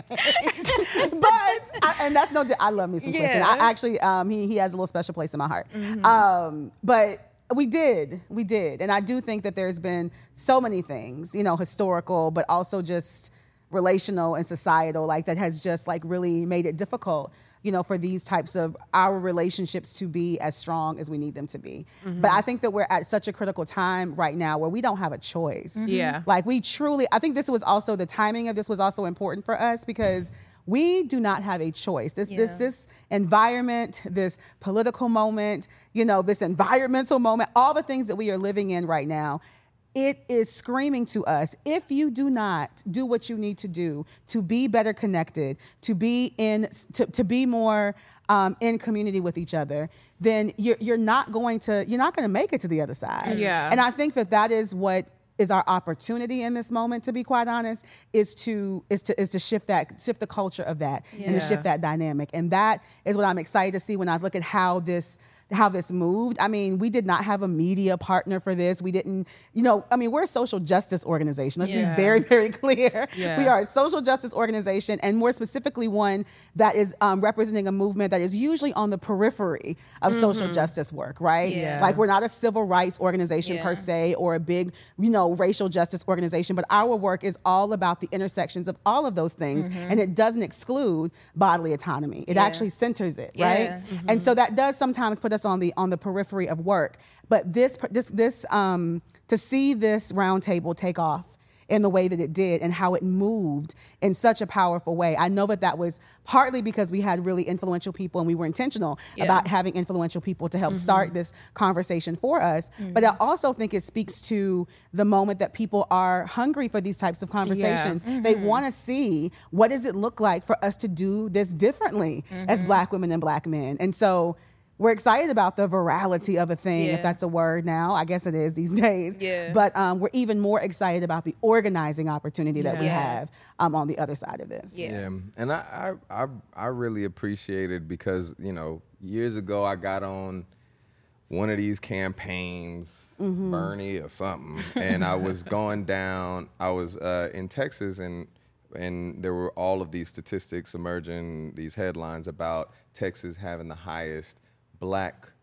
changed. But I, and that's no, di- I love me some Clifton. Yeah. I actually, um, he he has a little special place in my heart. Um, but we did, we did, and I do think that there's been so many things, you know, historical, but also just relational and societal, like that has just like really made it difficult, you know, for these types of our relationships to be as strong as we need them to be. But I think that we're at such a critical time right now where we don't have a choice. Yeah. Like we truly, I think this was also, the timing of this was also important for us because we do not have a choice. This this Yeah. this environment, this political moment, you know, this environmental moment, all the things that we are living in right now, it is screaming to us, if you do not do what you need to do to be better connected, to be in, to, to be more um, in community with each other, then you're, you're not going to, you're not going to make it to the other side. Yeah. And I think that that is what is our opportunity in this moment, to be quite honest, is to is to is to shift that, shift the culture of that and to Yeah. shift that dynamic. And that is what I'm excited to see when I look at how this how this moved. I mean, we did not have a media partner for this. We didn't, you know, I mean, we're a social justice organization. Let's Yeah. be very, very clear. Yeah. We are a social justice organization, and more specifically one that is um, representing a movement that is usually on the periphery of social justice work, right? Yeah. Like we're not a civil rights organization Yeah. per se or a big, you know, racial justice organization, but our work is all about the intersections of all of those things, and it doesn't exclude bodily autonomy. It Yeah. actually centers it, Yeah. right? And so that does sometimes put us on the on the periphery of work. But this this this um to see this roundtable take off in the way that it did and how it moved in such a powerful way. I know that that was partly because we had really influential people and we were intentional Yeah. about having influential people to help start this conversation for us. But I also think it speaks to the moment that people are hungry for these types of conversations. They want to see, what does it look like for us to do this differently as Black women and Black men? And so we're excited about the virality of a thing, Yeah. if that's a word now. I guess it is these days. Yeah. But um, we're even more excited about the organizing opportunity that we Yeah. have um, on the other side of this. Yeah. Yeah, and I, I I I really appreciate it because, you know, years ago I got on one of these campaigns, Bernie or something, and I was going down. I was uh, in Texas, and and there were all of these statistics emerging, these headlines about Texas having the highest Black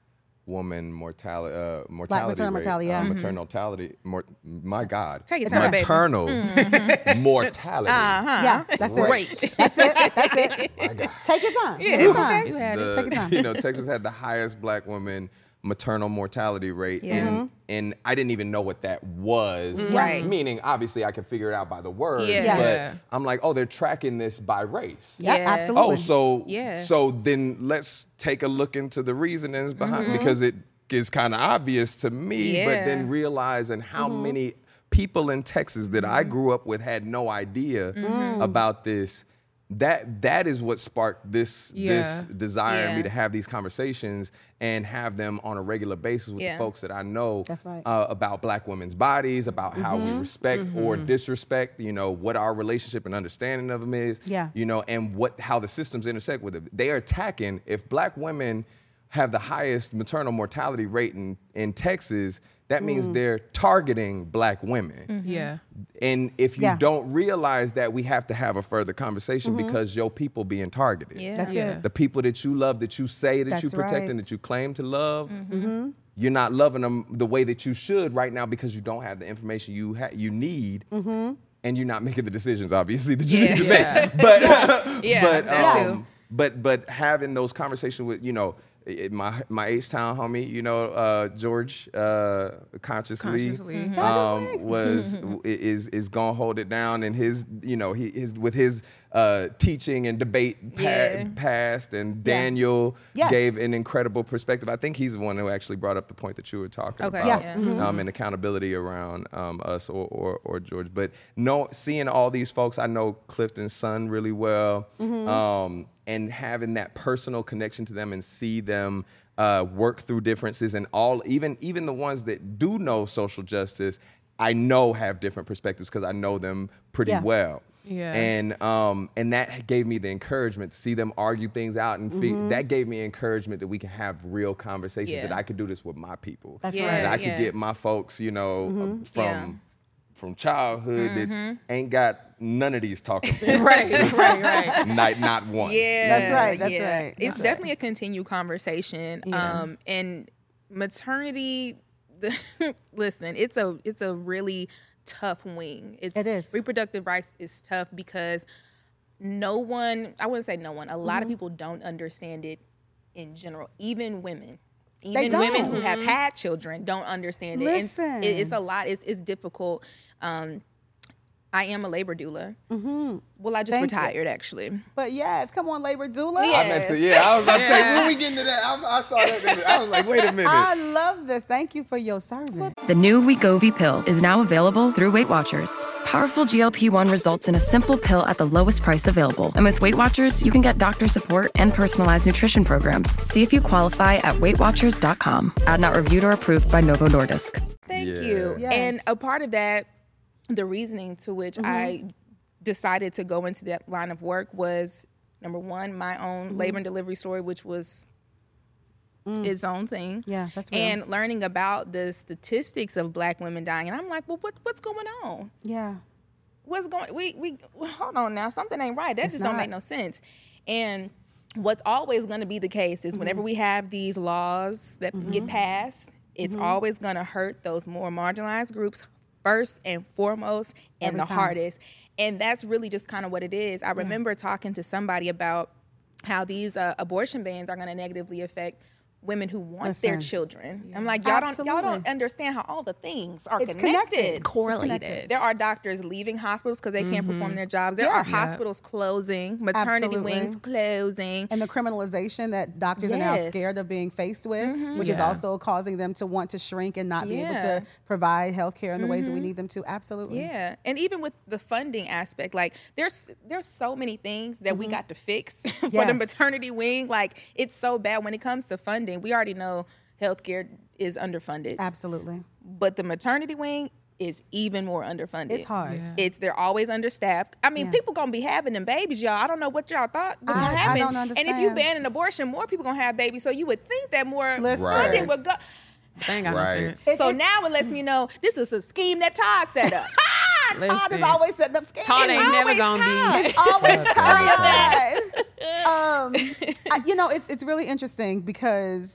woman mortality, uh, mortality maternal rate, mortality, yeah. uh, Mhm. maternal mortality, mor- my God, Take your time, baby. maternal mortality. Uh-huh. Yeah, that's Great. it. That's it. That's it. My God. Take your time. Yeah, Take your it's time. okay. You had it. The- Take your time. You know, Texas had the highest black woman maternal mortality rate, Yeah. and Mm-hmm. and I didn't even know what that was. Right. Meaning, obviously, I could figure it out by the words. Yeah. Yeah. But Yeah. I'm like, oh, they're tracking this by race. Yeah, Yeah. absolutely. Oh, so Yeah. so then let's take a look into the reasonings behind because it is kind of obvious to me, but Yeah. then realizing how many people in Texas that I grew up with had no idea about this. That that is what sparked this Yeah. this desire in me Yeah. to have these conversations and have them on a regular basis with Yeah. the folks that I know That's right. uh, about black women's bodies, about how Mm-hmm. we respect or disrespect, you know, what our relationship and understanding of them is, Yeah. you know, and what how the systems intersect with it. They are attacking, if black women have the highest maternal mortality rate in, in Texas, that means Mm. they're targeting black women. Yeah. And if you Yeah. don't realize that, we have to have a further conversation because your people being targeted. Yeah. That's Yeah. it. The people that you love, that you say that you That's protect right. and that you claim to love, Mm-hmm. you're not loving them the way that you should right now because you don't have the information you ha- you need. Mm-hmm. And you're not making the decisions, obviously, that you Yeah. need to Yeah. make. But, Yeah, but, that um, too. but, but having those conversations with, you know, it- my my H-Town homie, you know, uh, George uh, Consciously, Consciously. Mhm. um, was is is gonna hold it down, and his you know he his with his uh, teaching and debate pa- Yeah. past, and Yeah. Daniel Yes. gave an incredible perspective. I think he's the one who actually brought up the point that you were talking Okay, about, yeah. Mm-hmm. um, and accountability around um, us or, or or George. But no, seeing all these folks, I know Clifton's son really well. Mm-hmm. Um, and having that personal connection to them and see them uh, work through differences, and all even even the ones that do know social justice, I know have different perspectives because I know them pretty Yeah. well. Yeah. And um and that gave me the encouragement to see them argue things out, and fig- Mm-hmm. that gave me encouragement that we can have real conversations, Yeah. that I could do this with my people. That's Yeah, right. That I could yeah. get my folks, you know, uh, from Yeah. from childhood that ain't got none of these talking points. Right, right, right. not not one. Yeah, That's right, that's yeah. right, It's that's definitely a continued conversation. Yeah. Um, and maternity, the, listen, it's a it's a really tough wing. It's, It is. Reproductive rights is tough because no one, I wouldn't say no one, a lot Mm-hmm. of people don't understand it in general. Even women. Even don't. women who have had children don't understand it. And Listen. it- it's a lot. It's, it's difficult. Um, I am a labor doula. Mm-hmm. Well, I just Thank you. retired, actually. But yes, come on, labor doula. Yeah. I meant to, yeah, I was about to say, when we get into that, I, was- I saw that. I was like, wait a minute. I love this. Thank you for your service. The new Wegovy pill is now available through Weight Watchers. Powerful G L P one results in a simple pill at the lowest price available. And with Weight Watchers, you can get doctor support and personalized nutrition programs. See if you qualify at weight watchers dot com. Ad not reviewed or approved by Novo Nordisk. Thank Yeah. you. Yes. And a part of that, the reasoning to which Mm-hmm. I decided to go into that line of work was number one, my own Mm-hmm. labor and delivery story, which was its own thing. Mm. Yeah, that's real. And learning about the statistics of black women dying. And I'm like, well, what, what's going on? Yeah. What's going we we hold on now, something ain't right. That It's just don't not. make no sense. And what's always going to be the case is whenever Mm-hmm. we have these laws that get passed, it's Mm-hmm. always going to hurt those more marginalized groups first and foremost and Every the time. hardest. And that's really just kind of what it is. I remember talking to somebody about how these uh, abortion bans are going to negatively affect women who want their Listen. children. I'm like, y'all don't y'all don't Absolutely. understand how all the things are It's connected. connected. Correlated. There are doctors leaving hospitals because they can't perform their jobs. There Yeah. are hospitals closing, maternity Absolutely. wings closing. And the criminalization that doctors are now Yes. scared of being faced with, which is Yeah. also causing them to want to shrink and not be able Yeah. to provide health care in the ways that we need them to. Absolutely. Yeah, and even with the funding aspect, like there's there's so many things that we got to fix for the Yes. maternity wing. Like it's so bad when it comes to funding. We already know healthcare is underfunded, Absolutely. but the maternity wing is even more underfunded. It's hard. Yeah. It's they're always understaffed. I mean, Yeah. people gonna be having them babies, y'all. I don't know what y'all thought was I- gonna I happen. don't And if you understand. ban an abortion, more people gonna have babies. So you would think that more Listen. funding Right. would go. They ain't got no Right. sense. It- So it- now it lets me know this is a scheme that Todd set up. Todd is Listen. always setting up schemes. Todd ain't It's never always gonna Todd. be. It's always Todd. um, I, you know, it's it's really interesting because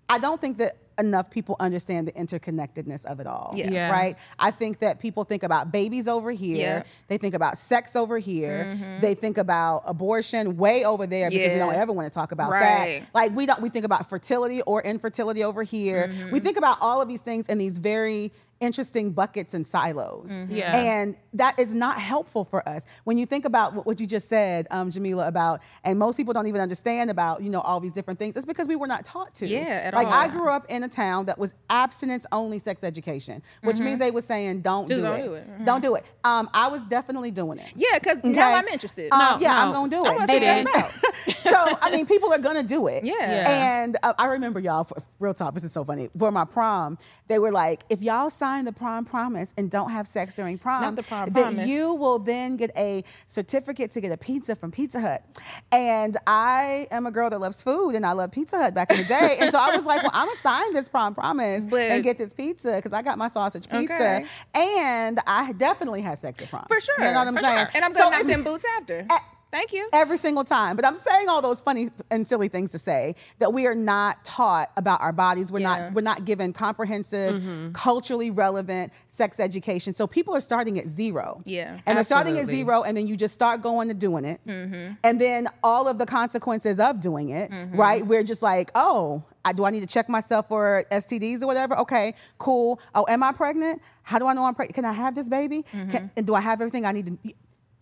I don't think that enough people understand the interconnectedness of it all. Yeah. Yeah. Right? I think that people think about babies over here. Yeah. They think about sex over here. They think about abortion way over there because we Yeah. don't ever want to talk about Right. that. Like we don't we think about fertility or infertility over here. We think about all of these things in these very interesting buckets and silos. Yeah. And that is not helpful for us. When you think about what, what you just said, um, Jamila, about, and most people don't even understand about, you know, all these different things, it's because we were not taught to. Yeah, at like all. I grew up in a town that was abstinence-only sex education, which means they were saying, don't Just do don't it. do it. Mhm. Don't do it. Um, I was definitely doing it. Yeah, because Okay? now I'm interested. Um, No, yeah, I'm no. gonna do I it. wanna see what And- that's so I mean, people are gonna do it. Yeah. Yeah. And uh, I remember y'all. For, real talk. This is so funny. For my prom, they were like, if y'all sign the prom promise and don't have sex during prom, Not the prom that promise. you will then get a certificate to get a pizza from Pizza Hut. And I am a girl that loves food, and I love Pizza Hut back in the day. And so I was like, well, I'm gonna sign this prom promise But- and get this pizza because I got my sausage pizza, Okay. and I definitely had sex at prom. For sure. You know what I'm for saying? Sure. And I'm So gonna knock it's- them boots after. Eh, Thank you. Every single time. But I'm saying all those funny and silly things to say that we are not taught about our bodies. We're Yeah. not we're not given comprehensive, culturally relevant sex education. So people are starting at zero. Yeah, And they're starting at absolutely. zero, and then you just start going to doing it. And then all of the consequences of doing it, right? We're just like, oh, I, do I need to check myself for S T Ds or whatever? Okay, cool. Oh, am I pregnant? How do I know I'm pregnant? Can I have this baby? Can, and do I have everything I need to?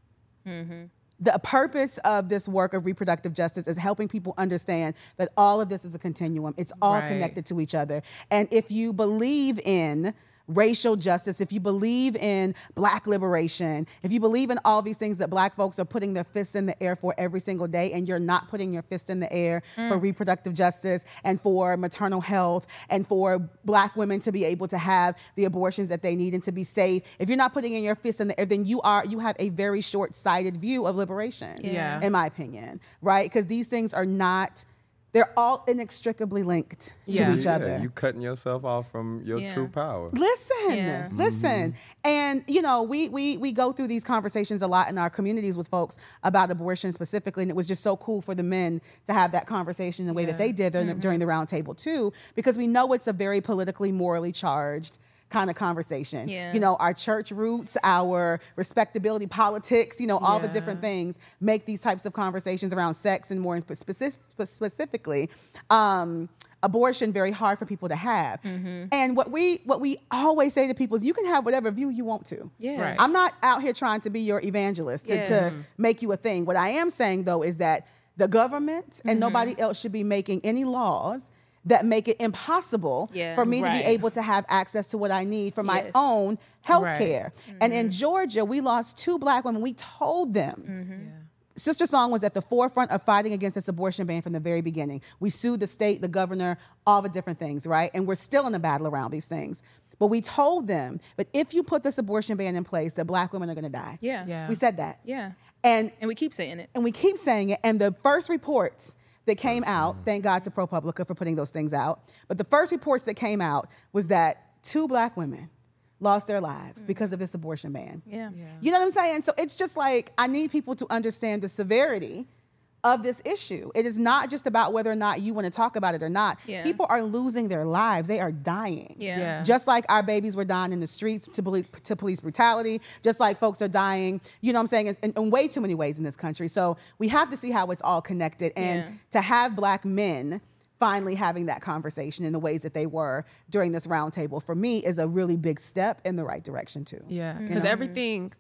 The purpose of this work of reproductive justice is helping people understand that all of this is a continuum. It's all Right. connected to each other. And if you believe in racial justice, if you believe in black liberation, if you believe in all these things that black folks are putting their fists in the air for every single day, and you're not putting your fist in the air for reproductive justice and for maternal health and for black women to be able to have the abortions that they need and to be safe, if you're not putting in your fist in the air, then you are you have a very short-sighted view of liberation, Yeah. in my opinion, right? Because these things are not, they're all inextricably linked Yeah. to each Yeah, other. you cutting yourself off from your Yeah. true power. Listen, Yeah. listen. And, you know, we, we, we go through these conversations a lot in our communities with folks about abortion specifically. And it was just so cool for the men to have that conversation the way that they did during, the, during the round table too, because we know it's a very politically, morally charged kind of conversation. Yeah. You know, our church roots, our respectability politics, you know, all the Yeah. different things make these types of conversations around sex and more in specific, specifically um, abortion very hard for people to have. And what we what we always say to people is you can have whatever view you want to. Yeah. Right. I'm not out here trying to be your evangelist to, Yeah. to make you a thing. What I am saying though is that the government and nobody else should be making any laws that make it impossible Yeah. for me to Right. be able to have access to what I need for my Yes. own health Right. care. And in Georgia, we lost two black women. We told them. Sister Song was at the forefront of fighting against this abortion ban from the very beginning. We sued the state, the governor, all the different things, right? And we're still in a battle around these things. But we told them, but if you put this abortion ban in place, that black women are gonna die. Yeah. Yeah. We said that. Yeah. And And we keep saying it. and we keep saying it. And the first reports that came out, thank God to ProPublica for putting those things out. But the first reports that came out was that two black women lost their lives because of this abortion ban. Yeah. You know what I'm saying? So it's just like, I need people to understand the severity of this issue. It is not just about whether or not you want to talk about it or not. Yeah. People are losing their lives. They are dying. Yeah. Yeah. Just like our babies were dying in the streets to police, to police brutality, just like folks are dying, you know what I'm saying, in, in way too many ways in this country. So we have to see how it's all connected. And Yeah. to have black men finally having that conversation in the ways that they were during this roundtable, for me, is a really big step in the right direction too. Yeah, because everything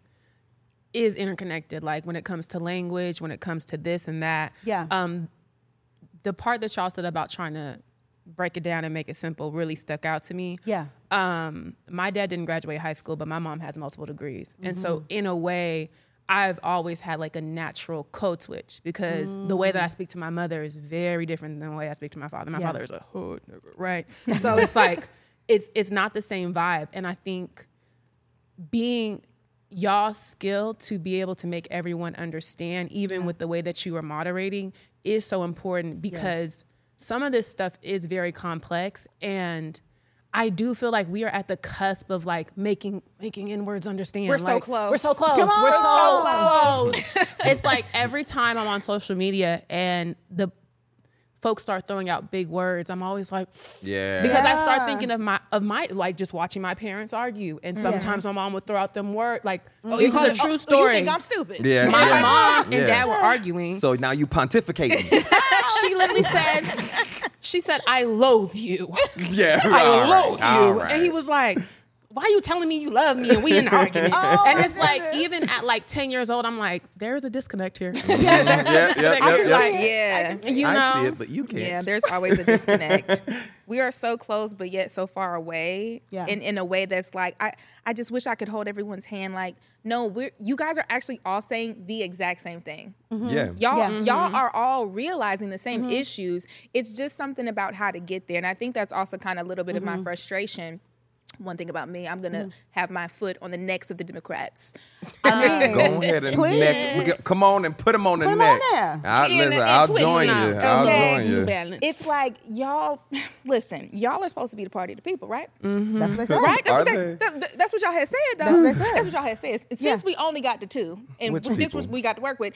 is interconnected. Like when it comes to language, when it comes to this and that. Yeah. Um, the part that y'all said about trying to break it down and make it simple really stuck out to me. Yeah. Um, my dad didn't graduate high school, but my mom has multiple degrees, and Mm-hmm. so in a way, I've always had like a natural code switch because the way that I speak to my mother is very different than the way I speak to my father. My Yeah. father is a hood nigga, right? So it's like it's it's not the same vibe, and I think being y'all's skill to be able to make everyone understand, even with the way that you are moderating, is so important because some of this stuff is very complex, and I do feel like we are at the cusp of like making making N-words understand. We're so Like, close. We're so close. Come on. We're so We're so close. It's like every time I'm on social media and the folks start throwing out big words, I'm always like, Yeah. because I start Yeah. thinking of my of my like just watching my parents argue, and sometimes my mom would throw out them words like, Oh, this you is a call- true oh, story. You think I'm stupid? Yeah. My yeah. mom and Yeah. dad were arguing. So now you pontificating. She literally said, she said, I loathe you. yeah. I all right, loathe all you. right. And he was like, why are you telling me you love me and we in an argument? Oh, and my it's like, goodness. even at like ten years old, I'm like, there's a disconnect here. yeah, yeah, yeah, yeah. Like, Yeah. you know, I see it, but you can't. Yeah, there's always a disconnect. We are so close, but yet so far away. Yeah. In, in a way that's like, I, I just wish I could hold everyone's hand. Like, no, we're you guys are actually all saying the exact same thing. Yeah. Y'all, Yeah. y'all are all realizing the same issues. It's just something about how to get there. And I think that's also kind of a little bit of my frustration. One thing about me, I'm gonna have my foot on the necks of the Democrats. I mean, Go ahead and please. neck. we got- Come on and put them on the Put 'em neck. on there. I, And- listen, and I'll twist join it. you. Okay. I'll Okay. join you. balance. It's like y'all, listen, y'all are supposed to be the party of the people, right? That's what they say. Right? That's Are what, they, they? that- that- that's what y'all had said, though. That's what they said. That's what y'all had said. Since Yeah. we only got the two, and Which this people? was we got to work with,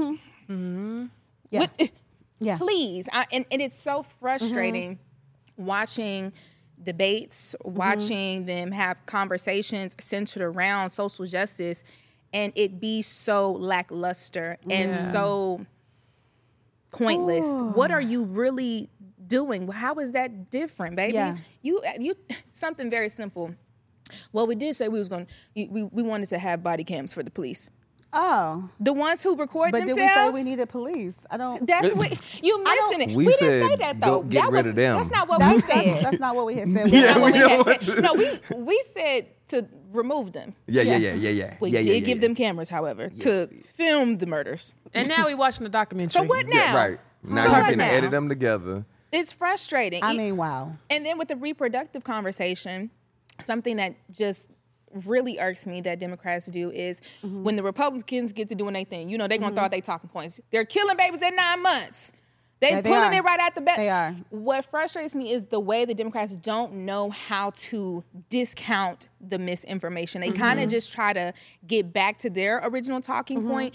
Yeah. with- Yeah. please. I, and, and it's so frustrating watching debates, watching them have conversations centered around social justice, and it be so lackluster and Yeah. so pointless. What are you really doing? How is that different, baby? Yeah. You you something very simple. Well, we did say we was going to we, we wanted to have body cams for the police. Oh, The ones who record but did themselves. we say we needed police? I don't. That's what you missing it. We We, didn't say said, that go though. get that rid was, of them. That's not what That's, we that's, said. that's not what we had said. That's We not had- what we we had don't said. No, we we said to remove them. Yeah, yeah, Yeah. yeah, yeah, yeah. We yeah, did yeah, yeah, give yeah. them cameras, however, to film the murders. and now we watching the documentary. So what now? Yeah, right. Now So you what can now? edit them together. It's frustrating. I E- mean, wow. And then with the reproductive conversation, something that just really irks me that Democrats do is Mm-hmm. when the Republicans get to doing their thing, you know, they're going to throw out their talking points. They're killing babies at nine months. They Yeah, they pulling are. it right out the back. They are. What frustrates me is the way the Democrats don't know how to discount the misinformation. They kind Mm-hmm. of just try to get back to their original talking point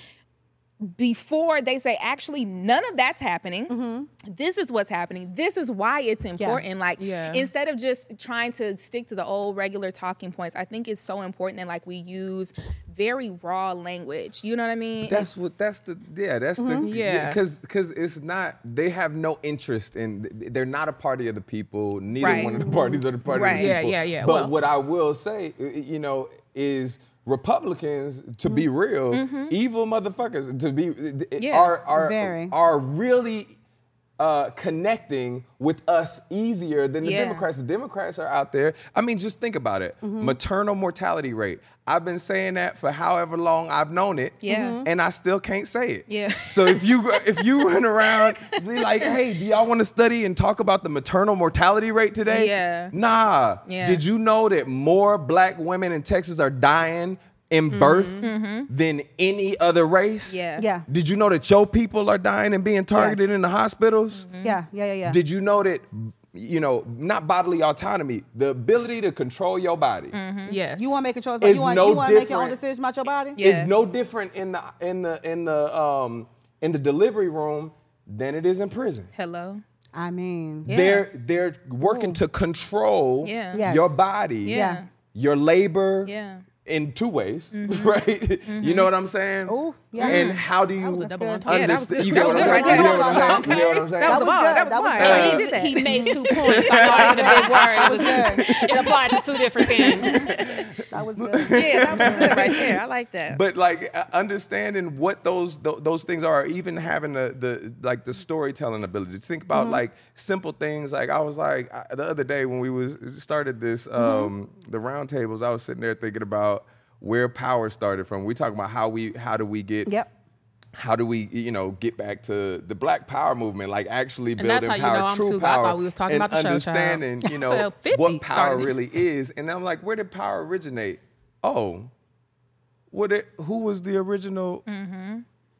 before they say, actually, none of that's happening. Mm-hmm. This is what's happening. This is why it's important. Like, Yeah. instead of just trying to stick to the old regular talking points, I think it's so important that like we use very raw language. You know what I mean? That's what. That's the. Yeah. That's the. Yeah. Because because it's not. They have no interest in. They're not a party of the people. Neither Right. one of the parties are the party of Right. the Yeah, people. yeah, yeah. But Well- what I will say, you know, is Republicans, to be real, evil motherfuckers, to be Yeah. are are Very. are really. Uh, connecting with us easier than the Yeah. Democrats. The Democrats are out there. I mean, just think about it. Maternal mortality rate. I've been saying that for however long I've known it. Yeah. Mhm. And I still can't say it. Yeah. So if you if you run around be like, hey, do y'all want to study and talk about the maternal mortality rate today? Yeah. Nah. Yeah. Did you know that more black women in Texas are dying in birth than any other race? Yeah. Yeah. Did you know that your people are dying and being targeted Yes. in the hospitals? Yeah, yeah, yeah, yeah. Did you know that, you know, not bodily autonomy, the ability to control your body Yes. you want to make a choice, It's but you want no you want to make your own different. decision about your body? Yeah. is no different in the in the in the um in the delivery room than it is in prison. Hello. I mean, Yeah. They're they're working to control Yeah. Yes. your body, Yeah. your labor, Yeah. in two ways, right? You know what I'm saying? Ooh, yeah. And how do you was a double understand? entendre. Yeah, that was good. You That get was what good I'm right saying? there. You get what I'm saying? You get what I'm saying? That was a bar. good. That was That was fine. good. He did that. He made two points. I know I said a big word. It, was, it applied to two different things. that was good. Yeah, that was good right there. I like that. But like uh, understanding what those th- those things are, even having the the like the storytelling ability. To think about like simple things. Like I was like I, the other day when we was started this um, the roundtables, I was sitting there thinking about where power started from. We talking about how we how do we get Yep. how do we, you know, get back to the Black Power movement, like actually And building that's how you power, know I'm true too- I power, thought we was talking and about the show, child. understanding, you know, So fifty what power started. really is. And I'm like, where did power originate? Oh, what? It, who was the original? Mm-hmm.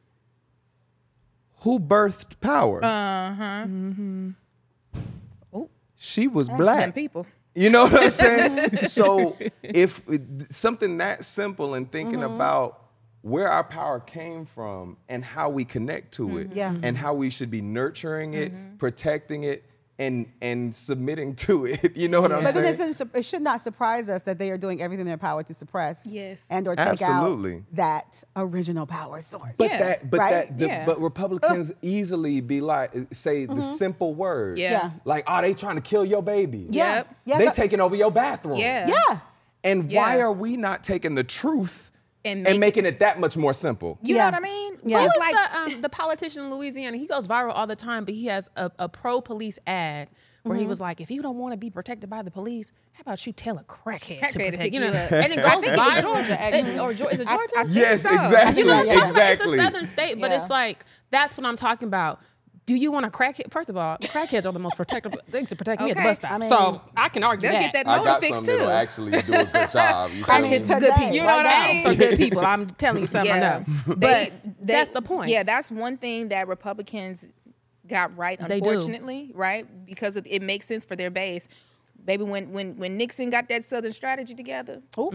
Who birthed power? Uh huh. Oh, She was them black. people. You know what I'm saying? So if something that simple and thinking about where our power came from and how we connect to it, Yeah. and how we should be nurturing it, protecting it, and and submitting to it. You know what I'm But then saying? it's, it should not surprise us that they are doing everything in their power to suppress Yes. and or take Absolutely. out that original power source. But Yeah. that, but Right? that, the, Yeah. but Republicans easily be like, say the simple word, Yeah. Yeah. like, oh, they trying to kill your baby. Yeah. Yep. Yeah. They so- taking over your bathroom. Yeah. Yeah. And why Yeah. are we not taking the truth And and, make- making it that much more simple? You Yeah. know what I mean? Yeah. Who It's was like the um, the politician in Louisiana? He goes viral all the time, but he has a, a pro police ad where Mm-hmm. he was like, "If you don't want to be protected by the police, how about you tell a crackhead, Crackhead to to protect pick you?" you know, up. and it I goes think it was viral. Georgia, actually. It- or Geor- is it I- Georgia? I think Yes, so. exactly. You know what I'm talking about? exactly. It's a southern state, but Yeah. it's like that's what I'm talking about. Do you want a crackhead? First of all, crackheads are the most protected things to protect me at the Okay. bus stop. I mean, so I can argue They'll that. get that I motor got fixed some too. that'll actually do a good job. You I feel mean, me? today, good people. You know right what I now. mean? So good people. I'm telling you something I know. But They- that's they- the point. Yeah, that's one thing that Republicans got right, They do. unfortunately, right? Because it, it makes sense for their base. Baby, when when when Nixon got that Southern strategy together, Ooh.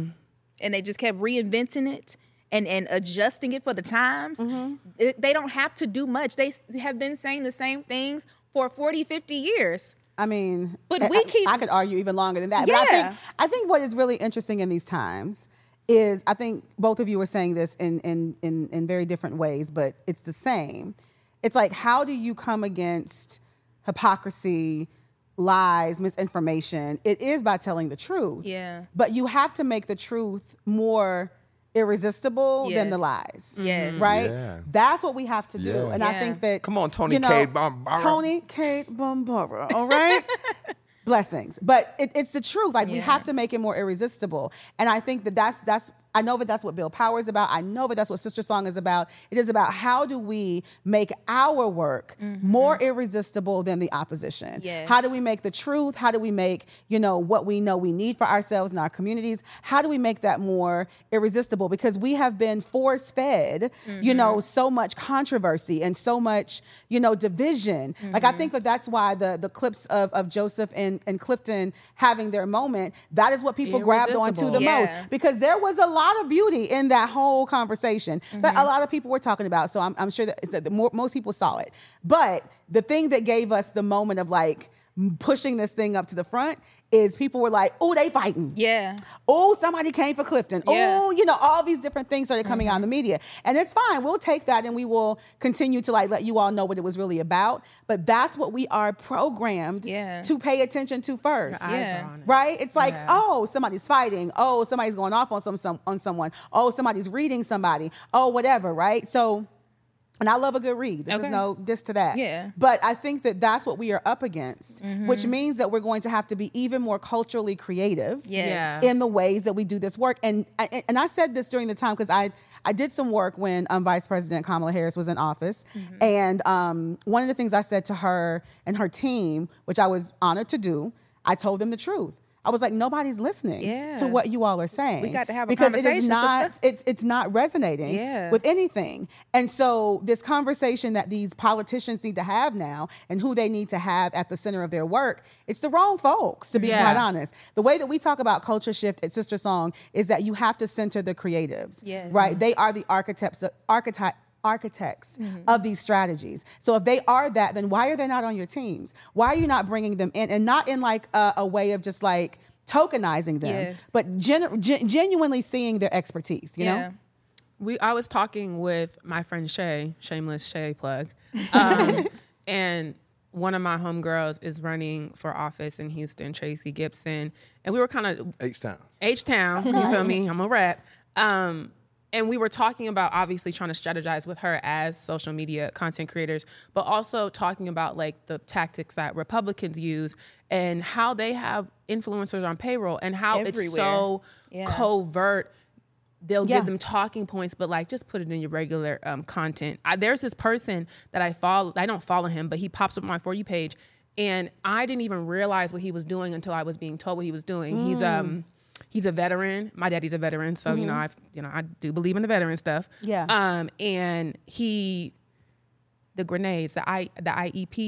and they just kept reinventing it and, and adjusting it for the times, Mm-hmm. it, they don't have to do much. They s- have been saying the same things for forty, fifty years. I mean, But I- we I, keep- I could argue even longer than that. But I Yeah. think I think what is really interesting in these times is I think both of you were saying this in in in, in very different ways, but it's the same. It's like, how do you come against hypocrisy, lies, misinformation? It is by telling the truth. Yeah. But you have to make the truth more irresistible than the Yes. lies. Yes. Right? Yeah. That's what we have to do. Yeah. And I Yeah. think that Come on, Tony you know, Kate Bambara. Tony Kate Bambara, all right? Blessings. But it, it's the truth. Like, we Yeah. have to make it more irresistible. And I think that that's, that's, I know that that's what Bill Power is about. I know that that's what Sister Song is about. It is about how do we make our work more irresistible than the opposition? Yes. How do we make the truth? How do we make, you know, what we know we need for ourselves and our communities? How do we make that more irresistible? Because we have been force fed, you know, so much controversy and so much, you know, division. Like, I think that that's why the, the clips of, of Joseph and, and Clifton having their moment, that is what people grabbed onto the Irresistible. Yeah. most. Because there was a lot of beauty in that whole conversation that a lot of people were talking about. So I'm, I'm sure that, that the more, most people saw it. But the thing that gave us the moment of like pushing this thing up to the front is people were like, oh, they fighting. Yeah. Oh, somebody came for Clifton. Yeah. Oh, you know, all these different things started coming out in the media. And it's fine. We'll take that and we will continue to like let you all know what it was really about. But that's what we are programmed Yeah. to pay attention to first. Your eyes Yeah. are on it. Right? It's like, Yeah. oh, somebody's fighting. Oh, somebody's going off on some, some on someone. Oh, somebody's reading somebody. Oh, whatever, right? So, and I love a good read. This is Okay. no diss to that. Yeah. But I think that that's what we are up against, Mm-hmm. which means that we're going to have to be even more culturally creative Yes. Yeah. in the ways that we do this work. And I, and I said this during the time because I I did some work when um, Vice President Kamala Harris was in office, Mm-hmm. and um, one of the things I said to her and her team, which I was honored to do, I told them the truth. I was like, nobody's listening Yeah. to what you all are saying. We got to have a because it is conversation, not sister. it's it's not resonating Yeah. with anything. And so this conversation that these politicians need to have now and who they need to have at the center of their work, it's the wrong folks, to be Yeah. quite honest. The way that we talk about culture shift at Sister Song is that you have to center the creatives. Yes. Right? They are the architects of archetype architects of these strategies. So if they are that, then why are they not on your teams? Why are you not bringing them in? And not in like a, a way of just like tokenizing them, Yes. but gen- gen- genuinely seeing their expertise, you yeah. know? We I was talking with my friend Shay, shameless Shay plug, um, and one of my homegirls is running for office in Houston, Tracy Gibson, and we were kind of H-Town. H Town. You feel me? I'm a rep. Um, and we were talking about obviously trying to strategize with her as social media content creators, but also talking about like the tactics that Republicans use and how they have influencers on payroll and how it's Everywhere. so Yeah. covert. They'll Yeah. give them talking points, but like just put it in your regular um, content. I, there's this person that I follow. I don't follow him, but he pops up on my For You page, and I didn't even realize what he was doing until I was being told what he was doing. He's um he's a veteran. My daddy's a veteran, so you know I you know I do believe in the veteran stuff. Yeah. Um, and he the grenades, the I the I E Ps,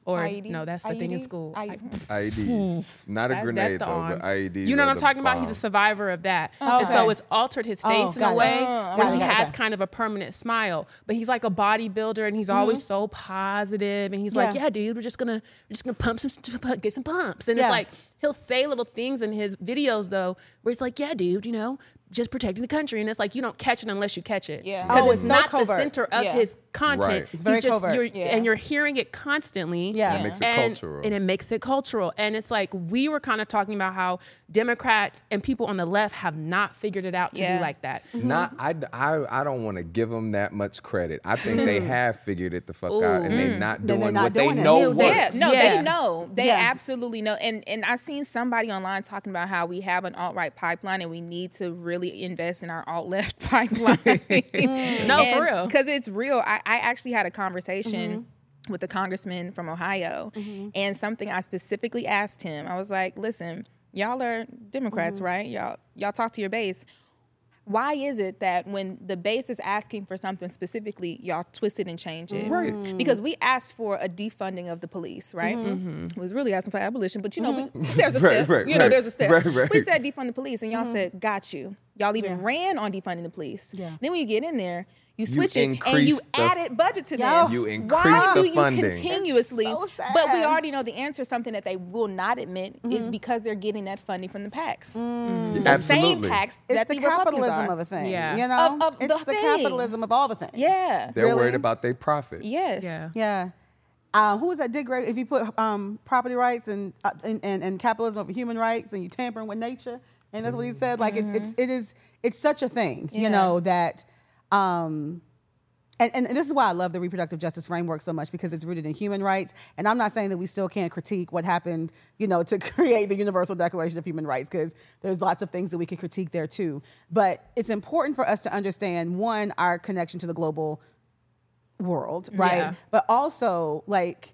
Or I E D? no, that's the thing in school. I E D? I E D, not a That- grenade that's the though, arm. but I E D. You know what I'm talking about? He's a survivor of that. Oh, And so okay. it's altered his Oh, face in got a it. way Got where it, he got it, has okay. kind of a permanent smile. But he's like a bodybuilder and he's always Mm-hmm. so positive. And he's like, Yeah. yeah, dude, we're just gonna we're just gonna pump some get some pumps. And Yeah. it's like he'll say little things in his videos though, where he's like, yeah, dude, you know, just protecting the country. And it's like you don't catch it unless you catch it. Yeah. Because Oh, it's it's so not covert. the center of Yeah. his content. Right. It's He's very just covert. you're Yeah. and you're hearing it constantly. Yeah. That makes it and, cultural. and it makes it cultural. And it's like we were kind of talking about how Democrats and people on the left have not figured it out to Yeah. do like that. Not, I, I, I don't want to give them that much credit. I think they have figured it the fuck out, and they're not Then doing they're not what doing they it. know Yeah, works. Yeah, no, Yeah. they know. They Yeah. absolutely know. And and I seen somebody online talking about how we have an alt-right pipeline and we need to really invest in our alt-left pipeline. No, for real. Because it's real. I, I actually had a conversation Mm-hmm. with a congressman from Ohio, and something I specifically asked him, I was like, listen, y'all are Democrats, Mm-hmm. right? Y'all y'all talk to your base. Why is it that when the base is asking for something specifically, y'all twist it and change it? Right. Because we asked for a defunding of the police, right? Mm-hmm. It was really asking for abolition, but you know, we, there's a Right, step. right, you know, right. there's a step. Right, right. We said defund the police, and y'all Mm-hmm. said, got you. Y'all even ran on defunding the police. Yeah. Then when you get in there, you switch it and you increase the- added budget to Yo. them. You Why increase do the you funding. continuously? It's so But we sad. already know the answer. Something that they will not admit Mm-hmm. is because they're getting that funding from the PACs. The Mm. Absolutely. same PACs It's that the, the, Republicans capitalism are. of a thing. Yeah. You know? Of- of the it's the thing. capitalism of all the things. Yeah. They're Really? worried about their profit. Yes. Yeah. Yeah. Uh, who was that? Dick Gregory. If you put um, property rights and, uh, and, and and capitalism over human rights, and you tampering with nature, and that's what he said. Like it's it's it is it's such a thing. Yeah. You know that. Um, and, and this is why I love the reproductive justice framework so much, because it's rooted in human rights. And I'm not saying that we still can't critique what happened, you know, to create the Universal Declaration of Human Rights, because there's lots of things that we can critique there too. But it's important for us to understand, one, our connection to the global world, right? Yeah. But also, like,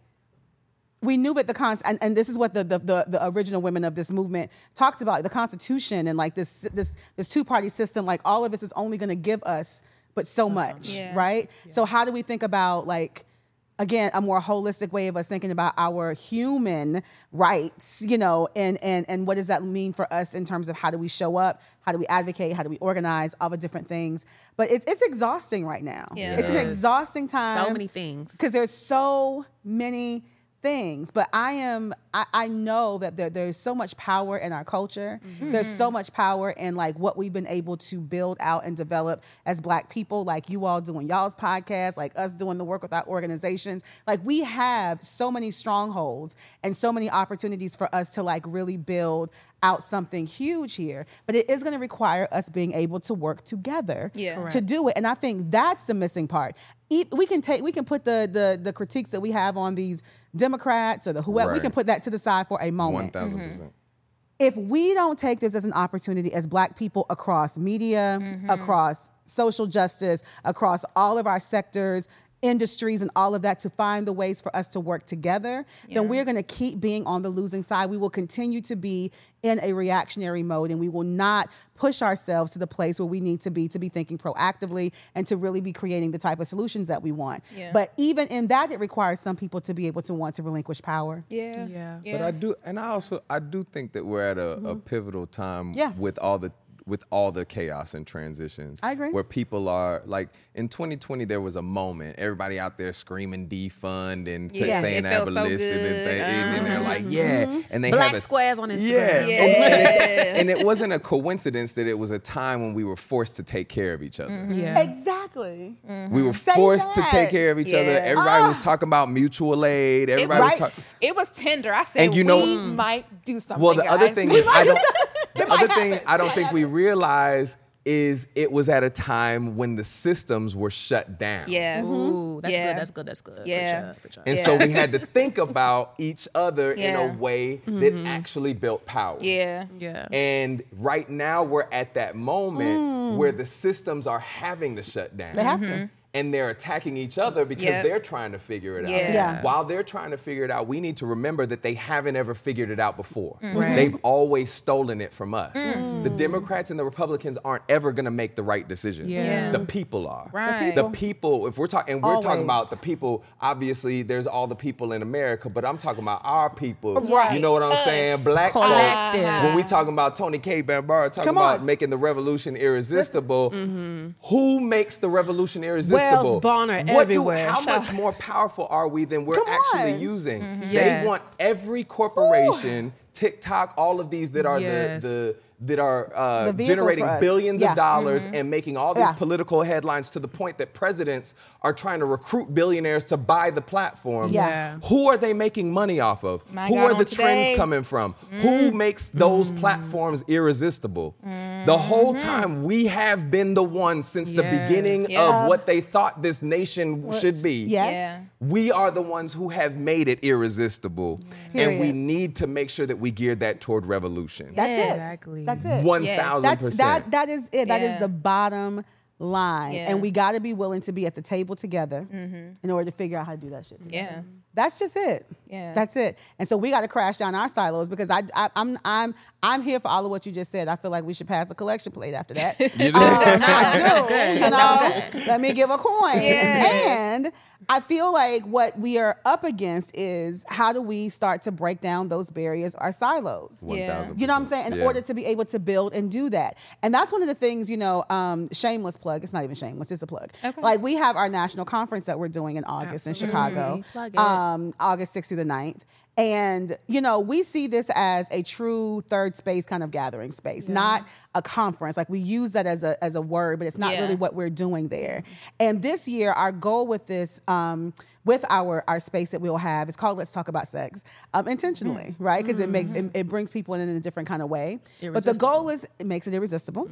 we knew that the cons and, and this is what the, the the the original women of this movement talked about, the Constitution and like this this this two party system. Like all of this is only going to give us but so much, Yeah. right? So how do we think about, like, again, a more holistic way of us thinking about our human rights, you know, and and and what does that mean for us in terms of how do we show up, how do we advocate, how do we organize, all the different things. But it's it's exhausting right now. Yeah. It's an Yes. exhausting time. So many things. Because there's so many things. But I am, I, I know that there, there's so much power in our culture. Mm-hmm. There's so much power in like what we've been able to build out and develop as Black people, like you all doing y'all's podcast, like us doing the work with our organizations. Like we have so many strongholds and so many opportunities for us to like really build out something huge here. But it is going to require us being able to work together Yeah. Correct. to do it. And I think that's the missing part. E- We can take, we can put the the the critiques that we have on these Democrats or the whoever, we Right. can put that to the side for a One moment. thousand percent. If we don't take this as an opportunity as Black people across media, across social justice, across all of our sectors, industries and all of that, to find the ways for us to work together, then we're going to keep being on the losing side. We will continue to be in a reactionary mode, and we will not push ourselves to the place where we need to be to be thinking proactively and to really be creating the type of solutions that we want. Yeah. But even in that, it requires some people to be able to want to relinquish power. Yeah. Yeah. Yeah. But I do, and I also I do think that we're at a, a pivotal time Yeah. with all the with all the chaos and transitions. I agree. Where people are like in twenty twenty, there was a moment everybody out there screaming defund and t- Yeah, saying it felt so abolition, good. and, they, and they're like, yeah, and they Black have a, squares on Instagram. Yeah, Yes. and it wasn't a coincidence that it was a time when we were forced to take care of each other. Mm-hmm. Yeah. Exactly. We were Say forced to that. take care of each other. Yeah. Everybody was Ah. talking about mutual aid. It Everybody was, was talking. it was tender. I said, And you know- we might do something. Well, the other guys. thing is, I don't. The might other thing happen. I don't think we realize is it was at a time when the systems were shut down. Yeah. Ooh, that's Yeah. good. That's good. That's good. Yeah. Good job, good job. And Yeah. so we had to think about each other Yeah. in a way that actually built power. Yeah. Yeah. And right now we're at that moment where the systems are having to shut down. They have to. and they're attacking each other because Yep. they're trying to figure it out. Yeah. Yeah. While they're trying to figure it out, we need to remember that they haven't ever figured it out before. Right. They've always stolen it from us. The Democrats and the Republicans aren't ever going to make the right decisions. Yeah. Yeah. The people are. Right. The people, if we're talking, and we're talking Always. about the people, obviously there's all the people in America, but I'm talking about our people. Right. You know what I'm Us. saying? Black folks. Collective. When we talking about Tony K. Bambara, talking Come about on. making the revolution irresistible, who makes the revolution irresistible? Wells Bonner What do- everywhere. how Shout- much more powerful are we than we're Come actually on. using? They Yes. want every corporation, TikTok, all of these that are Yes. the, the that are uh, The vehicles generating for us. billions Yeah. of dollars and making all these Yeah. political headlines to the point that presidents are trying to recruit billionaires to buy the platform. Yeah. Who are they making money off of? My Who God, are on the today. trends coming from? Who makes those platforms irresistible? The whole time we have been the ones since the Yes. beginning Yeah. of what they thought this nation should be. Yes. Yeah. We are the ones who have made it irresistible. And we Period. need to make sure that we gear that toward revolution. That's Yeah. it. Exactly. That's it. one Yes. thousand That's percent. that. That is it. That is Yeah. the bottom line, Yeah. and we got to be willing to be at the table together in order to figure out how to do that shit. together. Yeah. That's just it. Yeah. That's it. And so we got to crash down our silos because I, I I'm I'm I'm here for all of what you just said. I feel like we should pass a collection plate after that. You Um, know? I do. good. You That know, let me give a coin. Yes. And I feel like what we are up against is how do we start to break down those barriers, our silos. Yeah. You know what I'm saying? In Yeah. order to be able to build and do that. And that's one of the things, you know, um, shameless plug. It's not even shameless, it's a plug. Okay. Like we have our national conference that we're doing in August in Chicago. Plug it. Um, August sixth through the ninth. And, you know, we see this as a true third space kind of gathering space, not a conference. Like we use that as a as a word, but it's not Yeah. really what we're doing there. And this year, our goal with this, um, with our our space that we'll have, it's called Let's Talk About Sex, um, intentionally, right? Because it makes it, it brings people in in a different kind of way. But the goal is it makes it irresistible.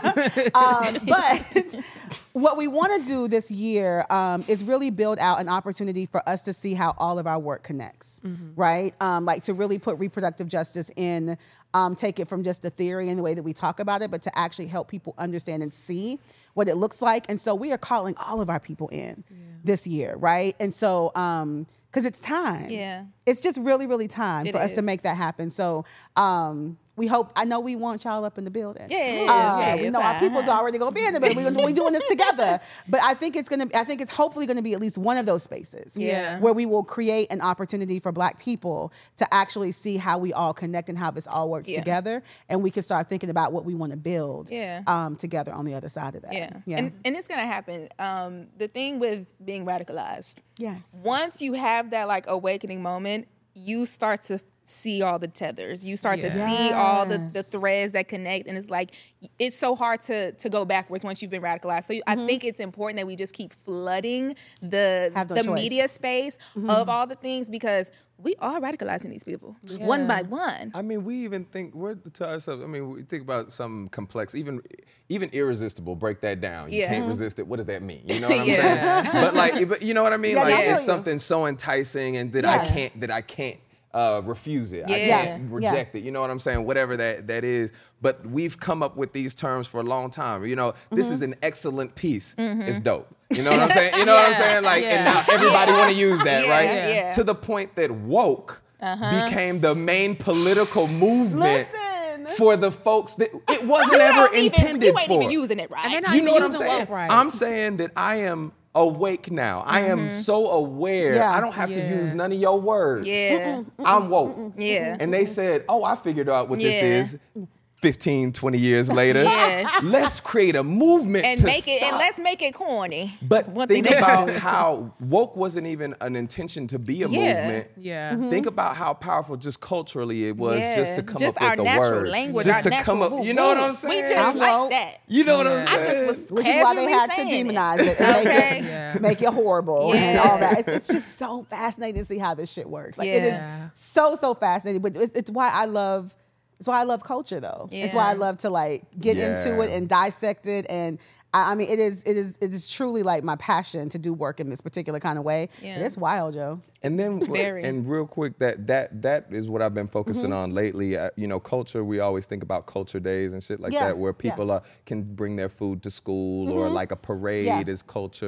um, but what we want to do this year um, is really build out an opportunity for us to see how all of our work connects, right? Um, like to really put reproductive justice in, um, take it from just the theory and the way that we talk about it, but to actually help people understand and see what it looks like. And so we are calling all of our people in this year, right? And so, um, because it's time. Yeah. It's just really, really time It for us to is. make that happen. So um, we hope, I know we want y'all up in the building. Yeah, yeah, Uh, yeah, we yeah, know our fine. people's already gonna be in the building. We're, gonna, we're doing this together. But I think it's gonna, I think it's hopefully gonna be at least one of those spaces Yeah. where we will create an opportunity for Black people to actually see how we all connect and how this all works Yeah. together. And we can start thinking about what we want to build Yeah. um, together on the other side of that. Yeah. Yeah. And, and it's going to happen. Um, the thing with being radicalized, yes. once you have that like awakening moment, you start to see all the tethers. You start to Yeah. see all the, the Yes. threads that connect. And it's like, it's so hard to to go backwards once you've been radicalized. So you, I think it's important that we just keep flooding the, Have no the choice. media space of all the things because we are radicalizing these people one by one. I mean, we even think we're to ourselves. I mean, we think about something complex, even even irresistible. Break that down. You Yeah. can't resist it. What does that mean? You know what I'm Yeah. saying? But like, but you know what I mean? Yeah, like, I feel it's you. something so enticing, and that I Yeah. can't that I can't uh, refuse it. I Yeah. can't Yeah. reject it. You know what I'm saying? Whatever that that is. But we've come up with these terms for a long time. You know, this is an excellent piece. It's dope. You know what I'm saying? You know what I'm saying? Like, and now everybody want to use that, Yeah, right? yeah. To the point that woke became the main political movement Listen. for the folks that it wasn't ever You ain't even- intended you ain't for. even using it right. And they're not You even know what I'm using saying? woke right. I'm saying that I am awake now. I am so aware. Yeah. I don't have Yeah. to use none of your words. Yeah. I'm woke. Yeah. And they said, oh, I figured out what Yeah. this is. fifteen, twenty years later. Yes. Let's create a movement and to make it and stop. let's make it corny. But One think thing they about do. how woke wasn't even an intention to be a Yeah. movement. Yeah. Mhm. Think about how powerful just culturally it was Yeah. just to come Just up our with the natural word. language, just our to natural come up. woo You know what woo. I'm saying? We just I'm like woke. that. You know what Yeah. I'm I saying? just was Which is why they casually had to saying it. demonize it and make Okay. it, Yeah. make it horrible and Yeah. all that. It's, it's just so fascinating to see how this shit works. Like it Yeah. is so so fascinating. But it's, it's why I love. It's why I love culture, though. It's why I Yeah. love to like get into it Yeah. and dissect it. And I, I mean, it is it is it is truly like my passion to do work in this particular kind of way. Yeah. And it's wild, Joe. And then, Very. and real quick, that that that is what I've been focusing on lately. Uh, you know, culture. We always think about culture days and shit like Yeah, that, where yeah. people uh, can bring their food to school, or like a parade Yeah. is culture.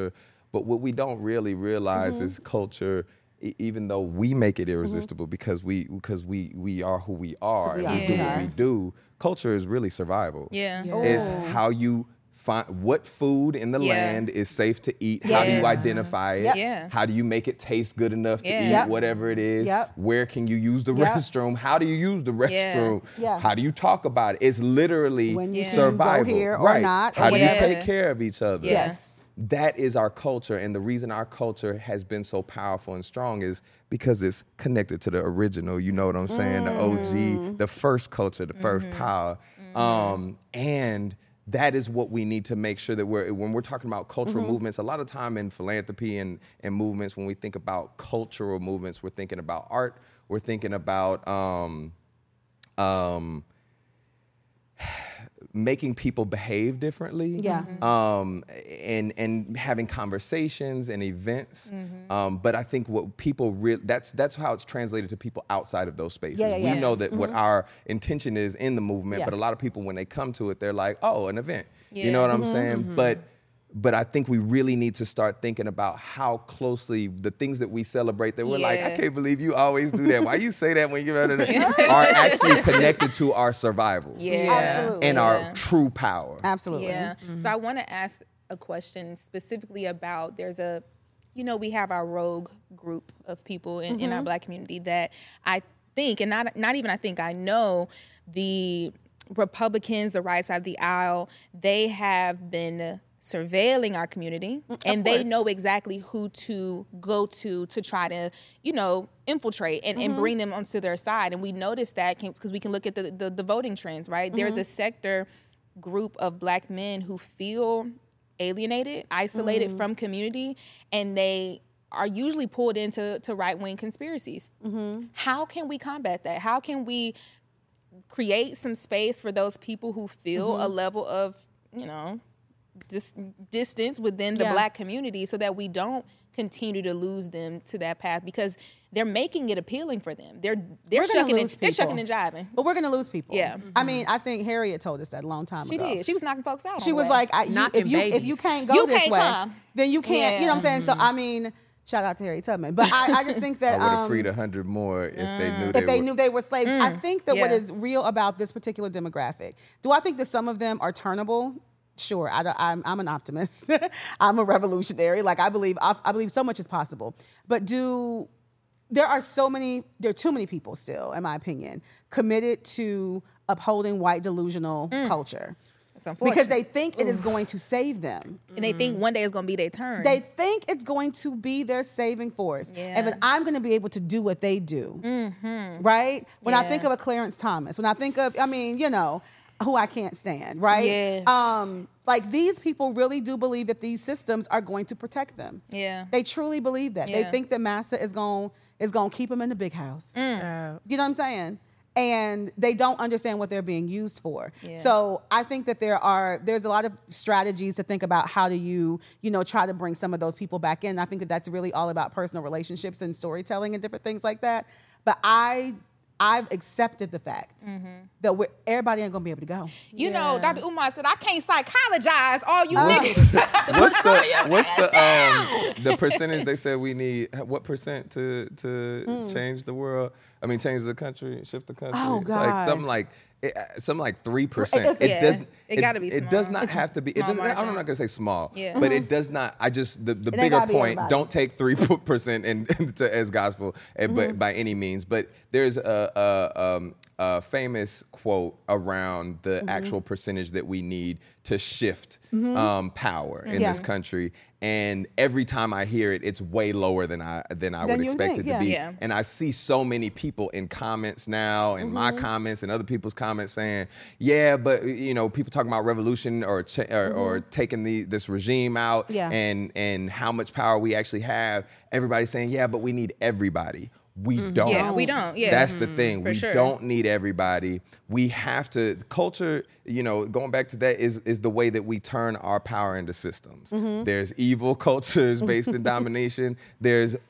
But what we don't really realize Mm-hmm. is culture, e- even though we make it irresistible because we because we we are who we are we and are we who do we what are. we do, culture is really survival. Yeah. Yeah. It's Oh. how you find what food in the Yeah. land is safe to eat. How do you Yes. identify it? Yep. Yeah. How do you make it taste good enough to Yeah. eat Yep. whatever it is? Yep. Where can you use the Yep. restroom? How do you use the restroom? Yeah. How do you talk about it? It's literally When you Yeah. can go survival. here or right. not, or How do you whatever. take care of each other? Yeah. Yes. That is our culture, and the reason our culture has been so powerful and strong is because it's connected to the original. You know what I'm saying? The O G, the first culture, the first power, um, and that is what we need to make sure that we're when we're talking about cultural movements. A lot of time in philanthropy and and movements, when we think about cultural movements, we're thinking about art. We're thinking about um, um, making people behave differently, Yeah. um, and and having conversations and events. Um, but I think what people really that's that's how it's translated to people outside of those spaces. Yeah, yeah, yeah. We know that what our intention is in the movement, Yeah. but a lot of people when they come to it, they're like, "Oh, an event." You Yeah. know what I'm saying? But but I think we really need to start thinking about how closely the things that we celebrate that we're like, I Yeah. can't believe you always do that. Why you say that when you're under are actually connected to our survival Yeah. Absolutely. and Yeah. our true power. Absolutely. Yeah. So I want to ask a question specifically about there's a, you know, we have our rogue group of people in, in our Black community that I think, and not not even I think, I know the Republicans, the right side of the aisle, they have been surveilling our community, and they course. know exactly who to go to to try to, you know, infiltrate and, and bring them onto their side. And we noticed that because we can look at the, the, the voting trends, right? There's a sector group of Black men who feel alienated, isolated from community, and they are usually pulled into to right-wing conspiracies. How can we combat that? How can we create some space for those people who feel a level of, you know, dis- distance within the Yeah. Black community so that we don't continue to lose them to that path, because they're making it appealing for them. They're they're We're gonna shucking lose and, they're people. shucking and jiving. But we're gonna lose people. Yeah. I mean, I think Harriet told us that a long time She ago. did. She was knocking folks out. She on was the way. like, I, you, Knocking if you if you babies. can't go You this can't way, come. then you can't. You know what I'm saying? So I mean, shout out to Harriet Tubman. But I, I just think I that would have um, freed a hundred more if they knew if they, they were. knew they were slaves. I think that what Yeah. is real about this particular demographic, do I think that some of them are turnable? Sure, I, I'm, I'm an optimist. I'm a revolutionary. Like I believe, I, I believe so much is possible. But do there are so many, there are too many people still, in my opinion, committed to upholding white delusional culture It's unfortunate. because they think it is going to save them. and they think one day it's gonna be their turn. They think it's going to be their saving force. Yeah. And that I'm going to be able to do what they do. Right? When I Yeah. think of a Clarence Thomas, when I think of, I mean, you know, who I can't stand, right? Yes. Um, like these people really do believe that these systems are going to protect them. Yeah. They truly believe that. They Yeah. think that Massa is going is going to keep them in the big house. Uh, You know what I'm saying? And they don't understand what they're being used for. Yeah. So I think that there are there's a lot of strategies to think about how do you you know try to bring some of those people back in. I think that that's really all about personal relationships and storytelling and different things like that. But I I've accepted the fact that we're, everybody ain't gonna be able to go. You know, Yeah. Doctor Umar said, I can't psychologize all you Oh. niggas. What's the what's the um the percentage they said we need? What percent to to change the world? I mean, change the country, shift the country. Oh, it's God. like something like it, uh, something like three percent. It's- It Yeah. doesn't. It gotta be It does small. not have to be. It small doesn't, I'm margin. not gonna say small, Yeah. but it does not. I just the, the It ain't bigger gotta be point. everybody. Don't take three percent and to as gospel, eh, but by any means. But there's a, a, um, a famous quote around the actual percentage that we need to shift um, power in Yeah. this country. And every time I hear it, it's way lower than I than I Than would you expect think, it to yeah. be. Yeah. And I see so many people in comments now, and my Mm-hmm. comments and other people's comments saying, "Yeah, but you know, people talking about revolution or cha- or, or taking the this regime out, Mm-hmm. Yeah. and and how much power we actually have." Everybody's saying, "Yeah, but we need everybody." We don't. Mm-hmm. Yeah, we don't. Yeah. That's the thing. For we sure. don't need everybody. We have to. Culture, you know, going back to that is is the way that we turn our power into systems. Mm-hmm. There's evil cultures based in domination. There's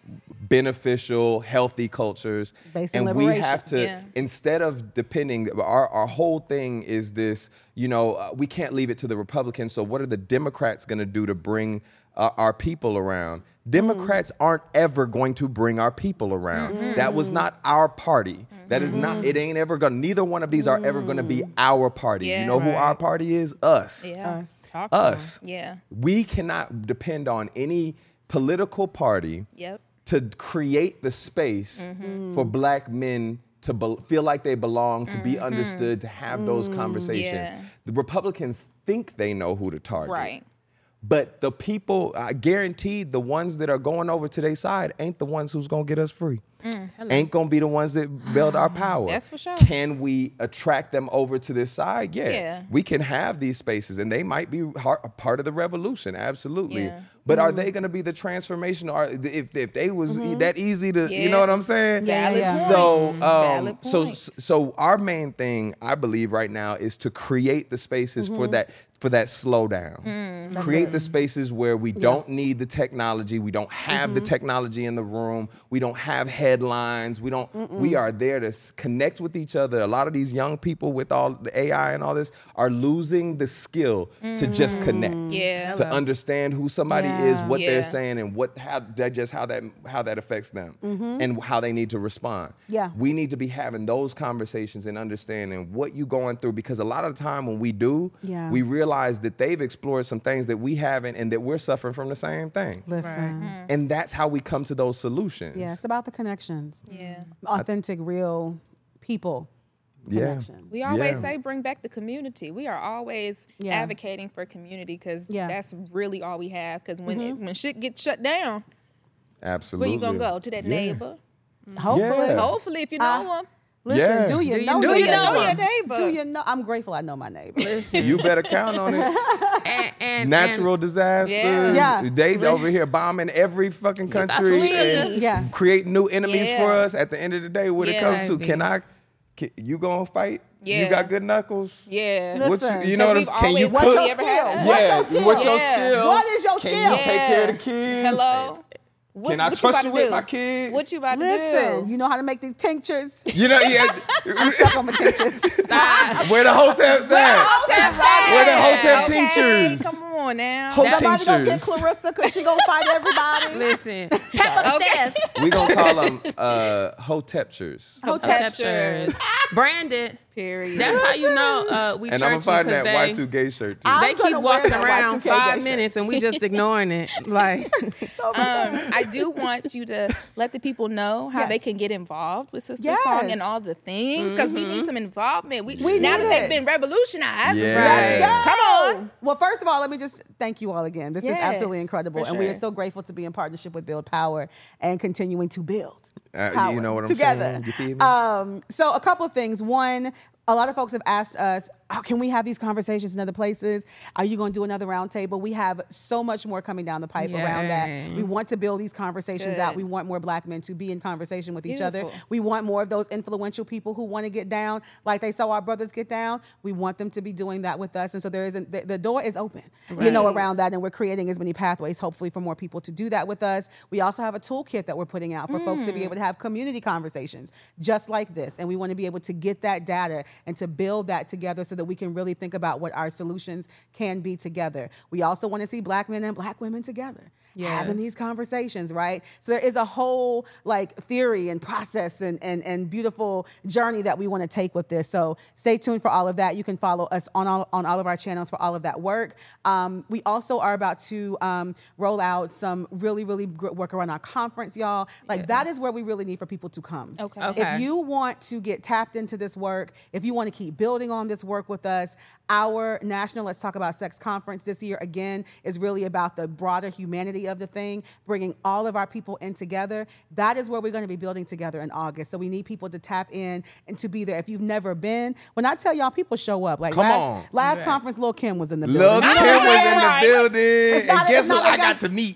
beneficial, healthy cultures. Based in and we liberation. have to, Yeah. instead of depending, our, our whole thing is this, you know, uh, we can't leave it to the Republicans. So what are the Democrats going to do to bring uh, our people around? Democrats mm. aren't ever going to bring our people around. Mm-hmm. That was not our party. Mm-hmm. That is not, it ain't ever going to, neither one of these are ever going to be our party. Yeah, you know right. who our party is? Us. Yeah. Us. Talk to Us. them. Yeah. We cannot depend on any political party Yep. to create the space Mm-hmm. for black men to be- feel like they belong, to be understood, to have those conversations. Yeah. The Republicans think they know who to target. Right. But the people, I guaranteed, the ones that are going over to their side ain't the ones who's gonna get us free. Mm. Ain't gonna be the ones that build our power. That's for sure. Can we attract them over to this side? Yeah. Yeah. We can have these spaces, and they might be har- a part of the revolution, absolutely. Yeah. But are they gonna be the transformation? Or if if they was e- that easy to, you Yeah. know what I'm saying? Valid yeah. So, points. um, Valid so, points. so our main thing, I believe, right now, is to create the spaces for that for that slowdown. Create the spaces where we don't need the technology, we don't have the technology in the room, we don't have headlines, we don't. We are there to s- connect with each other. A lot of these young people with all the A I and all this are losing the skill to just connect, Yeah. to understand who somebody is, Yeah. what Yeah. they're saying, and what how that just how that how that affects them, and how they need to respond. Yeah. We need to be having those conversations and understanding what you're going through, because a lot of the time when we do, Yeah. we realize that they've explored some things that we haven't, and that we're suffering from the same thing. Listen. And that's how we come to those solutions. Yeah, it's about the connections. Yeah. Authentic, real people. Yeah. Connection. We always Yeah. say bring back the community. We are always Yeah. advocating for community because Yeah. that's really all we have. Because when it, when shit gets shut down, Absolutely. where you gonna go? To that Yeah. neighbor? Hopefully. Yeah. Hopefully, if you know Uh, them. Listen, Yeah. do you Do you know, know your your neighbor? your neighbor? Do you know? I'm grateful I know my neighbor. You better count on it. And, and, Natural and disasters. Yeah. Yeah. They over here bombing every fucking that's country real. and Yeah. create new enemies Yeah. for us. At the end of the day, what it Yeah. comes to, Baby. can I, can, you gonna fight? Yeah. You got good knuckles? Yeah. Listen. What you, you know what I'm Because saying? Can we've you always- cook? What's your ever had skill? us? What's Yeah. your skill? What's your Yeah. skill? What is your Can skill? you take care of the kids? Hello. What, Can I what trust about you to with do? my kids? What you about to Listen, do? you know how to make these tinctures. You know, yeah. I'm stuck on my tinctures. Where the hoteps at? Where the hotep Okay, tinctures? Come on now. Ho- Somebody go get tinctures. Clarissa because she gonna fight everybody. listen, help upstairs. We gonna call them uh, hoteptures. Hoteptures. Branded. Period. That's how you know uh, we And I'm churchy gonna find because that Y they, two gay shirt too. I'm they keep gonna wear walking that around Y two K gay five shirt. minutes and we just ignoring it. Like, um, I do want you to let the people know how Yes. they can get involved with Sister Yes. Song and all the things because we need some involvement. We, We now need that they've it. been revolutionized. Yeah. Right. Let's go. Come on. Well, first of all, let me just thank you all again. This is Yes, absolutely incredible. for And we are sure. so grateful to be in partnership with Build Power and continuing to build. Uh, Power you know what I'm together. saying? You feel me? Um, so a couple of things. One, a lot of folks have asked us, oh, can we have these conversations in other places? Are you going to do another roundtable? We have so much more coming down the pipe around that. Yay. We want to build these conversations Good. out. We want more black men to be in conversation with each other. Beautiful. We want more of those influential people who want to get down like they saw our brothers get down. We want them to be doing that with us. And so there isn't, the, the door is open, you know, Right. around that. And we're creating as many pathways, hopefully, for more people to do that with us. We also have a toolkit that we're putting out for folks to be able to have community conversations just like this. And we want to be able to get that data and to build that together so that we can really think about what our solutions can be together. We also want to see black men and black women together. Yes. Having these conversations, right? So there is a whole like theory and process and, and, and beautiful journey that we want to take with this. So stay tuned for all of that. You can follow us on all, on all of our channels for all of that work. Um, we also are about to um, roll out some really, really good work around our conference, y'all. Like that is where we really need for people to come. Okay. Okay. If you want to get tapped into this work, if you want to keep building on this work with us, our National Let's Talk About Sex Conference this year, again, is really about the broader humanity of the thing, bringing all of our people in together. That is where we're going to be building together in August. So we need people to tap in and to be there. If you've never been, when I tell y'all, people show up. Like Come last, on. last Right. conference, Lil' Kim was in the Lil' building. Kim You know was what I'm in saying? the Right. building, It's not- and guess it's not who I like got I- to meet?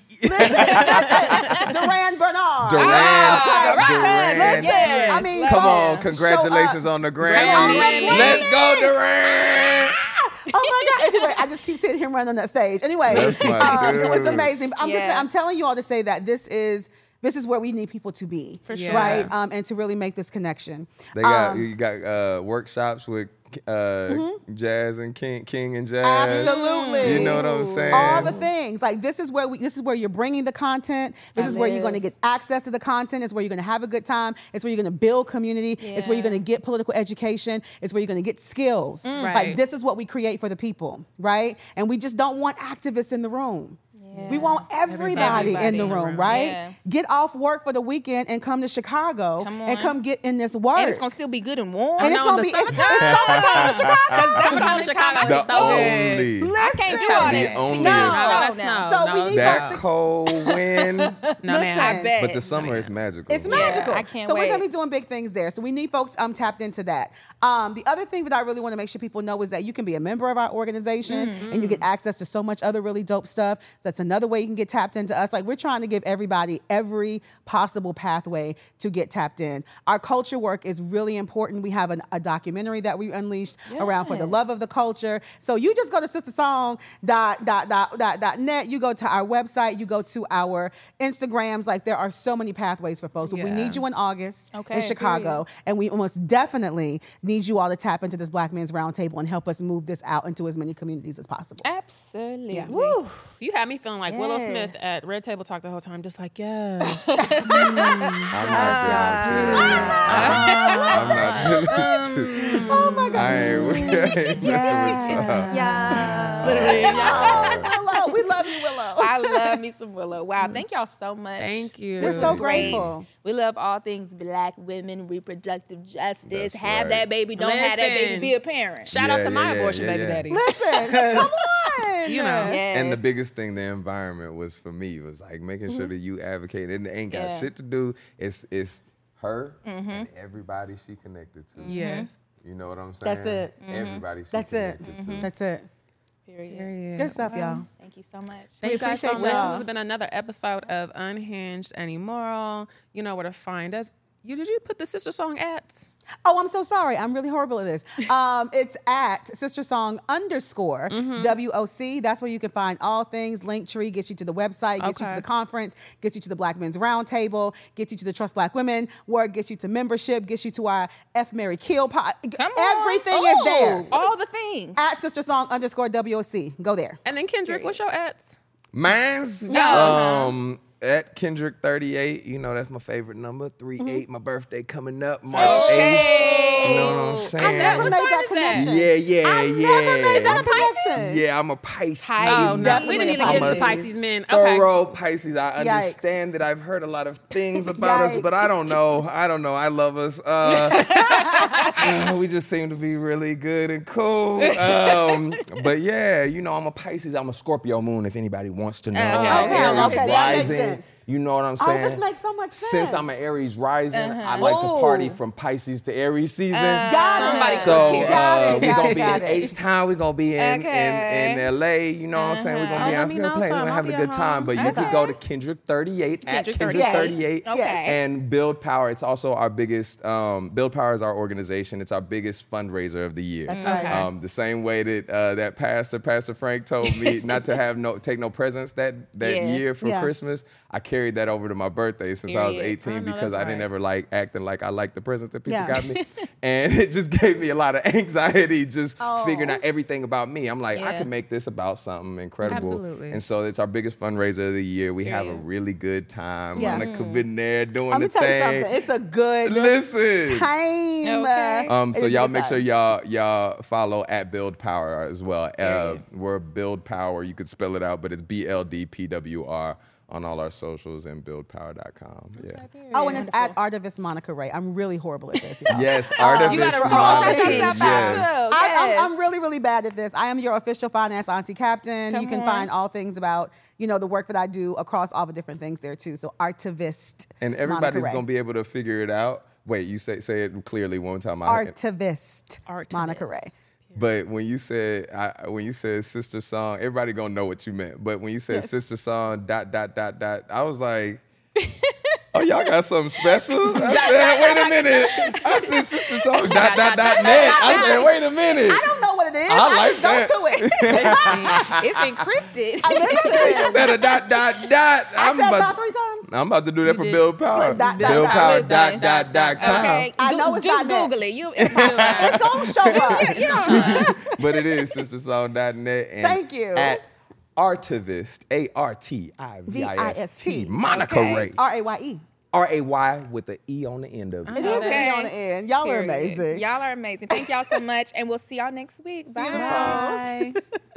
Duran Bernard. Duran. Ah, right. Duran. Yes. I mean, Come come on, on, congratulations show up. on the Grammy. Grammy. Let's go, Duran. Oh my God! Anyway, I just keep seeing him run on that stage. Anyway, That's my um, it was dude. amazing. I'm Yeah. just, I'm telling you all to say that this is this is where we need people to be. For sure. Right? Um, and to really make this connection. They got Um, you got uh, workshops with uh, Mm-hmm. Jazz and King, King and Jazz. Absolutely. You know what I'm saying? All the things. Like this is where we this is where you're bringing the content. This I is where you're live. going to get access to the content. It's where you're going to have a good time. It's where you're going to build community. It's where you're Yeah. going to get political education. It's where you're going to get skills. Right. Like this is what we create for the people, right? And we just don't want activists in the room. We want everybody, Everybody in the in the room, room. right? Yeah. Get off work for the weekend and come to Chicago Come and on. come get in this work. And it's gonna still be good and warm. And it's know, gonna the be it's, it's summertime. summertime in Chicago. Summertime in Chicago The is so good. only I can't do Listen. all The that. only- No, No, no, that's no. no. So we no, need it's folks that cold wind. No, man. Listen. I bet. But the summer is magical. It's Yeah, magical. I can't so we're wait. gonna be doing big things there. So we need folks um tapped into that. Um, the other thing that I really want to make sure people know is that you can be a member of our organization and you get access to so much other really dope stuff. So that's another way you can get tapped into us. Like we're trying to give everybody every possible pathway to get tapped in. Our culture work is really important. We have an, a documentary that we unleashed around For the Love of the Culture. So you just go to sister song dot dot dot dot dot net. You go to our website. You go to our Instagrams. Like there are so many pathways for folks. But we Yeah. need you in August Okay, in Chicago, and we almost definitely need you all to tap into this Black Men's Roundtable and help us move this out into as many communities as possible. Absolutely. Yeah. Woo. You had me feeling like Willow Yes. Smith at Red Table Talk the whole time, just like, yes. I'm not I'm not Oh my God. I ain't, I ain't messing with y'all. Yeah. Literally, Oh, Willow, we love you, Willow. I love me some Willow. Wow, thank y'all so much. Thank you. We're This so was great. grateful. We love all things Black women, reproductive justice. That's have right. that baby, don't have that baby, Listen. be a parent. Shout Yeah, out to my yeah, yeah, abortion yeah, baby yeah. daddy. Listen, come on. You know. Yes. And the biggest thing, the environment was for me was like making sure that you advocate. It ain't got Yeah. shit to do. It's it's her and everybody she connected to. Yes. You know what I'm saying? That's it. Everybody she That's it. connected to. That's it. Period. Good stuff, y'all. Thank you so much. Thank you guys so appreciate much. y'all. This has been another episode of Unhinged and Immoral. You know where to find us. You did you put the sister song ads? Oh, I'm so sorry. I'm really horrible at this. Um, it's at Sister Song underscore W O C. That's where you can find all things. Linktree gets you to the website, gets you to Okay. the conference, gets you to the Black Men's Roundtable, gets you to the Trust Black Women, where it gets you to membership, gets you to our F. Mary Kill pod. Come on. Everything is Ooh, there. All the things. At Sister Song underscore W O C. Go there. And then Kendrick, what's your ads? Mine's Yes. um at Kendrick thirty-eight. You know that's my favorite number. three eight. My birthday coming up March eighth. You know what I'm saying? Is that, what made sign that is that? connection. Yeah, yeah, I yeah. never made that Pisces? connection. Yeah, I'm a Pisces. Pisces. Oh, no. Definitely We didn't even a get to Pisces. Pisces men. Okay. Thorough Pisces. I Yikes. understand that I've heard a lot of things about us, but Yikes. I don't know. I don't know. I love us. Uh, we just seem to be really good and cool. Um, but yeah, you know, I'm a Pisces. I'm a Scorpio moon, if anybody wants to know. Okay, I'm okay, Aries okay, that makes rising. sense. You know what I'm Oh, saying? this makes so much Since sense. I'm an Aries rising, I like to Ooh. party from Pisces to Aries season. Got it. Somebody So cooked here. Got uh, it, we're got gonna it, be got in it. H-Town. We're gonna be in, Okay. in, in L A. You know what I'm saying? We're gonna Oh, be let out me here know playing. some. We're I'll having be a good at time. home. But you Okay. can go to Kendrick thirty-eight at Kendrick Kendrick thirty-eight. thirty-eight Okay. and Build Power. It's also our biggest. Um, Build Power is our organization. It's our biggest fundraiser of the year. That's right. Okay. Um, the same way that uh, that pastor, Pastor Frank, told me not to have no take no presents that that Yeah. year for Yeah. Christmas. I carried that over to my birthday since I was Period. eighteen I know because that's I didn't right. ever like acting like I liked the presents that people Yeah. got me, and it just gave me a lot of anxiety just Oh. figuring out everything about me. I'm like, I Yeah. can make this about something incredible. Absolutely. And so it's our biggest fundraiser of the year. We have a Period. really good time. Yeah. I'm gonna been there doing Let me the tell you thing. something. It's a good Listen. time. Okay. Uh, Um, it so is a y'all good make sure time. y'all y'all follow at Build Power as well. Uh, Period. we're Build Power. You could spell it out, but it's B L D P W R on all our socials and build power dot com. Yeah. Oh, and it's at Artivist Monica Ray. I'm really horrible at this, y'all. Yes, Artivist You gotta Monica. roll Shout Yes. yourself Yes. out too. I, Yes. I'm, I'm really, really bad at this. I am your official finance auntie captain. Come you can on. find all things about, you know, the work that I do across all the different things there too. So Artivist And Monica everybody's Ray. gonna be able to figure it out. Wait, you say say it clearly one time. I- Artivist Monica Ray. But when you said I, when you said sister song, everybody gonna know what you meant. But when you said Yes. sister song dot dot dot dot, I was like, oh, y'all got something special? I said, wait a minute. I said sister song dot dot dot net. I said, wait a minute. I don't know what it is. I I, like just that. go to it. It's encrypted. Listen, That a dot dot dot. I I'm said about- about three times. I'm about to do that You for did. Bill Power. Dot, dot, Bill dot. Power Listen. dot dot dot com. Okay, I Go- know it's just not net. Google it. You, It's gonna show up. you know, But it is sister song dot net. And Thank you. At Artivist, A R T I V I S T, Monica Okay. Ray. R A Y E. R A Y with the E on the end of it. It is an Okay. E on the end. Y'all are Period. amazing. Y'all are amazing. Thank y'all so much, and we'll see y'all next week. Bye. Bye.